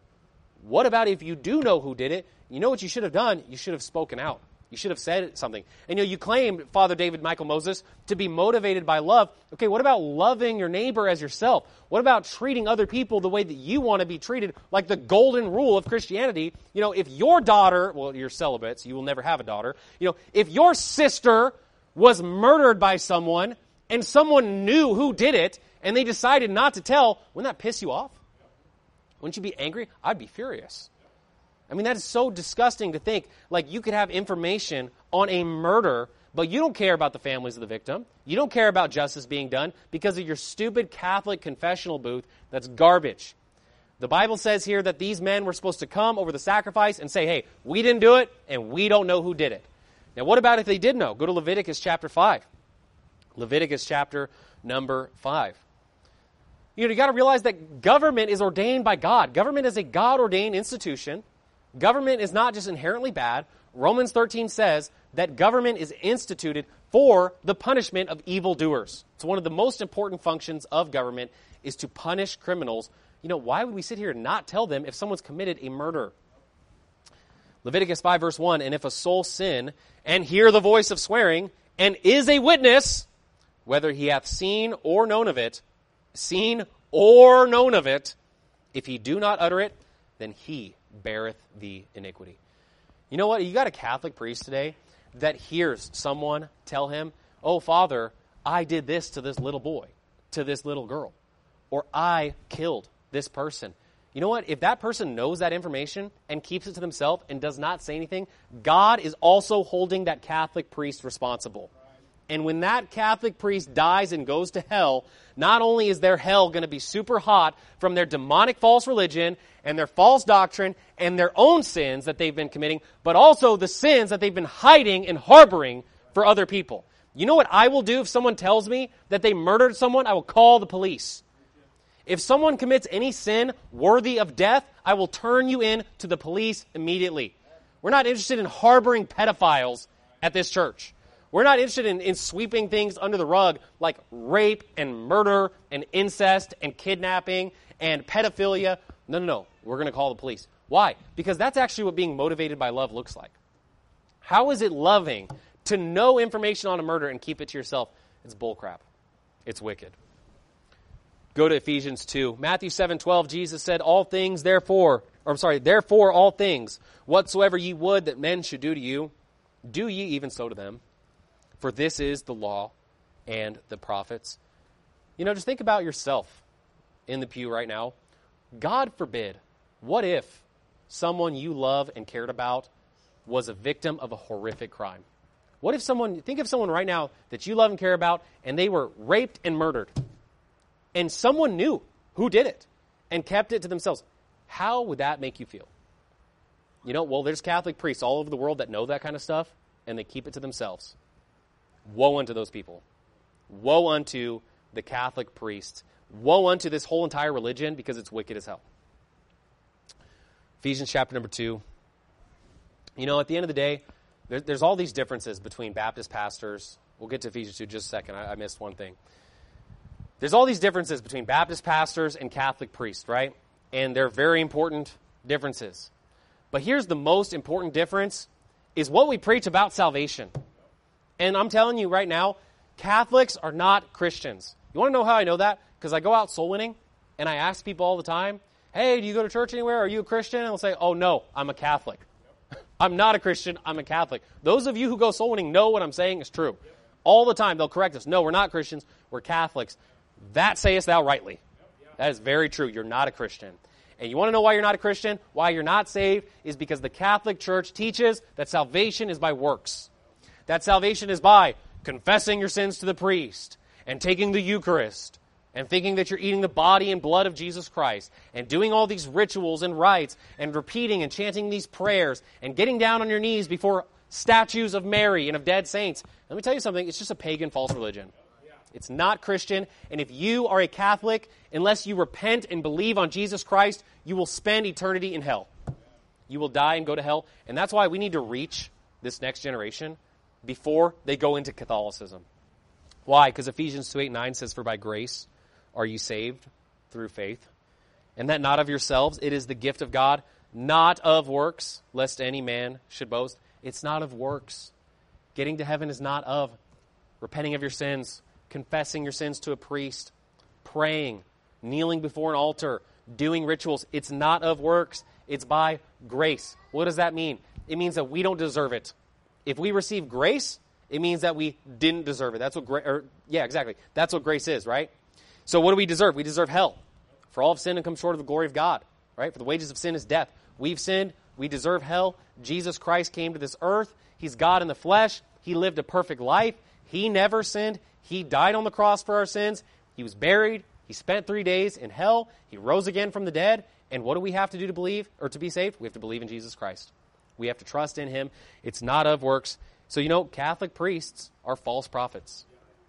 What about if you do know who did it? You know what you should have done? You should have spoken out. You should have said something. And you know, you claim, Father David Michael Moses, to be motivated by love. Okay, what about loving your neighbor as yourself? What about treating other people the way that you want to be treated, like the golden rule of Christianity? You know, if your daughter, well, you're celibate, so you will never have a daughter. You know, if your sister was murdered by someone and someone knew who did it and they decided not to tell, wouldn't that piss you off? Wouldn't you be angry? I'd be furious. I mean, that is so disgusting to think, like, you could have information on a murder, but you don't care about the families of the victim. You don't care about justice being done because of your stupid Catholic confessional booth that's garbage. The Bible says here that these men were supposed to come over the sacrifice and say, hey, we didn't do it, and we don't know who did it. Now, what about if they did know? Go to Leviticus chapter five. Leviticus chapter number five. You know, you got to realize that government is ordained by God. Government is a God-ordained institution. Government is not just inherently bad. Romans thirteen says that government is instituted for the punishment of evildoers. So one of the most important functions of government is to punish criminals. You know, why would we sit here and not tell them if someone's committed a murder? Leviticus five verse one, and if a soul sin and hear the voice of swearing and is a witness, whether he hath seen or known of it, seen or known of it, if he do not utter it, then he beareth the iniquity. You know what? You got a Catholic priest today that hears someone tell him, oh, Father, I did this to this little boy, to this little girl, or I killed this person. You know what? If that person knows that information and keeps it to themselves and does not say anything, God is also holding that Catholic priest responsible. And when that Catholic priest dies and goes to hell, not only is their hell going to be super hot from their demonic false religion and their false doctrine and their own sins that they've been committing, but also the sins that they've been hiding and harboring for other people. You know what I will do if someone tells me that they murdered someone? I will call the police. If someone commits any sin worthy of death, I will turn you in to the police immediately. We're not interested in harboring pedophiles at this church. We're not interested in, in sweeping things under the rug like rape and murder and incest and kidnapping and pedophilia. No, no, no. We're going to call the police. Why? Because that's actually what being motivated by love looks like. How is it loving to know information on a murder and keep it to yourself? It's bullcrap. It's wicked. Go to Ephesians two. Matthew seven twelve, Jesus said, all things therefore, or I'm sorry, therefore all things, whatsoever ye would that men should do to you, do ye even so to them. For this is the law and the prophets. You know, just think about yourself in the pew right now. God forbid, what if someone you love and cared about was a victim of a horrific crime? What if someone, think of someone right now that you love and care about, and they were raped and murdered, and someone knew who did it and kept it to themselves. How would that make you feel? You know, well, there's Catholic priests all over the world that know that kind of stuff, and they keep it to themselves. Woe unto those people. Woe unto the Catholic priests. Woe unto this whole entire religion because it's wicked as hell. Ephesians chapter number two. You know, at the end of the day, there, there's all these differences between Baptist pastors. We'll get to Ephesians two in just a second. I, I missed one thing. There's all these differences between Baptist pastors and Catholic priests, right? And they're very important differences. But here's the most important difference is what we preach about salvation. And I'm telling you right now, Catholics are not Christians. You want to know how I know that? Because I go out soul winning, and I ask people all the time, hey, do you go to church anywhere? Are you a Christian? And they'll say, oh, no, I'm a Catholic. I'm not a Christian. I'm a Catholic. Those of you who go soul winning know what I'm saying is true. All the time, they'll correct us. No, we're not Christians. We're Catholics. That sayest thou rightly. That is very true. You're not a Christian. And you want to know why you're not a Christian? Why you're not saved is because the Catholic Church teaches that salvation is by works. That salvation is by confessing your sins to the priest and taking the Eucharist and thinking that you're eating the body and blood of Jesus Christ and doing all these rituals and rites and repeating and chanting these prayers and getting down on your knees before statues of Mary and of dead saints. Let me tell you something. It's just a pagan false religion. It's not Christian. And if you are a Catholic, unless you repent and believe on Jesus Christ, you will spend eternity in hell. You will die and go to hell. And that's why we need to reach this next generation before they go into Catholicism. Why? Because Ephesians two, eight, nine says, for by grace are you saved through faith. And that not of yourselves, it is the gift of God, not of works, lest any man should boast. It's not of works. Getting to heaven is not of repenting of your sins, confessing your sins to a priest, praying, kneeling before an altar, doing rituals. It's not of works. It's by grace. What does that mean? It means that we don't deserve it. If we receive grace, it means that we didn't deserve it. That's what gra- or, yeah, exactly. That's what grace is, right? So what do we deserve? We deserve hell. For all have sinned and come short of the glory of God. right? For the wages of sin is death. We've sinned. We deserve hell. Jesus Christ came to this earth. He's God in the flesh. He lived a perfect life. He never sinned. He died on the cross for our sins. He was buried. He spent three days in hell. He rose again from the dead. And what do we have to do to believe or to be saved? We have to believe in Jesus Christ. We have to trust in him. It's not of works. So, you know, Catholic priests are false prophets.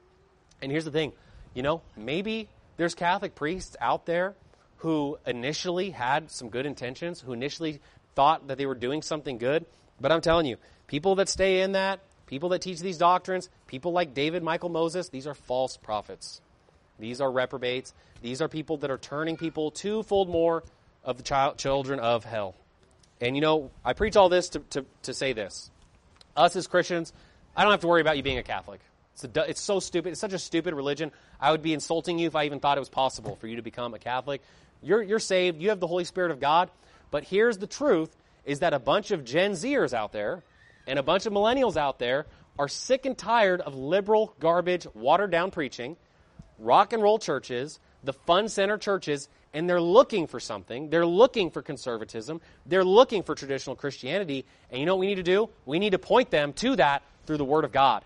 And here's the thing. You know, maybe there's Catholic priests out there who initially had some good intentions, who initially thought that they were doing something good. But I'm telling you, people that stay in that, people that teach these doctrines, people like David Michael Moses, these are false prophets. These are reprobates. These are people that are turning people twofold more of the child, children of hell. And, you know, I preach all this to, to, to say this. Us as Christians, I don't have to worry about you being a Catholic. It's, a, it's so stupid. It's such a stupid religion. I would be insulting you if I even thought it was possible for you to become a Catholic. You're, you're saved. You have the Holy Spirit of God. But here's the truth, is that a bunch of Gen Zers out there and a bunch of millennials out there are sick and tired of liberal, garbage, watered-down preaching, rock and roll churches, the fun center churches, and they're looking for something. They're looking for conservatism. They're looking for traditional Christianity. And you know what we need to do? We need to point them to that through the Word of God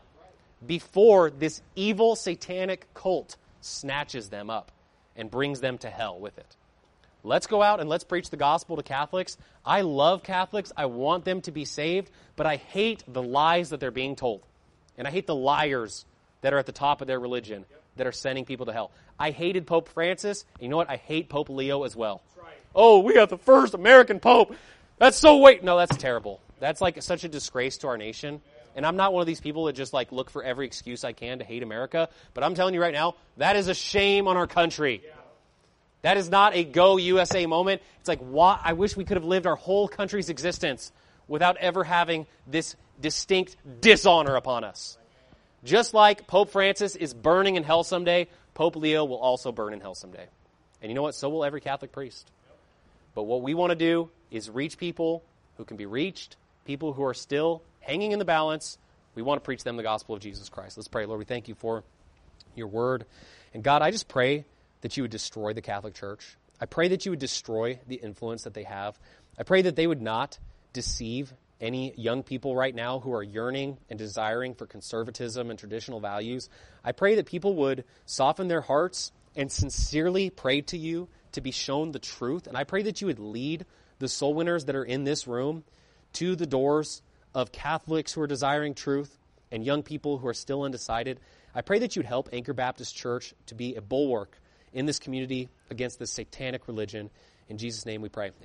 before this evil satanic cult snatches them up and brings them to hell with it. Let's go out and let's preach the gospel to Catholics. I love Catholics. I want them to be saved, but I hate the lies that they're being told. And I hate the liars that are at the top of their religion that are sending people to hell. I hated Pope Francis. And you know what? I hate Pope Leo as well. Right. Oh, we got the first American Pope. That's so wait. No, that's terrible. That's like such a disgrace to our nation. And I'm not one of these people that just like look for every excuse I can to hate America. But I'm telling you right now, that is a shame on our country. Yeah. That is not a go U S A moment. It's like, why? I wish we could have lived our whole country's existence without ever having this distinct dishonor upon us. Just like Pope Francis is burning in hell someday, Pope Leo will also burn in hell someday. And you know what? So will every Catholic priest. But what we want to do is reach people who can be reached, people who are still hanging in the balance. We want to preach them the gospel of Jesus Christ. Let's pray. Lord, we thank you for your word. And God, I just pray that you would destroy the Catholic Church. I pray that you would destroy the influence that they have. I pray that they would not deceive any young people right now who are yearning and desiring for conservatism and traditional values. I pray that people would soften their hearts and sincerely pray to you to be shown the truth. And I pray that you would lead the soul winners that are in this room to the doors of Catholics who are desiring truth and young people who are still undecided. I pray that you'd help Anchor Baptist Church to be a bulwark in this community against this satanic religion. In Jesus' name we pray.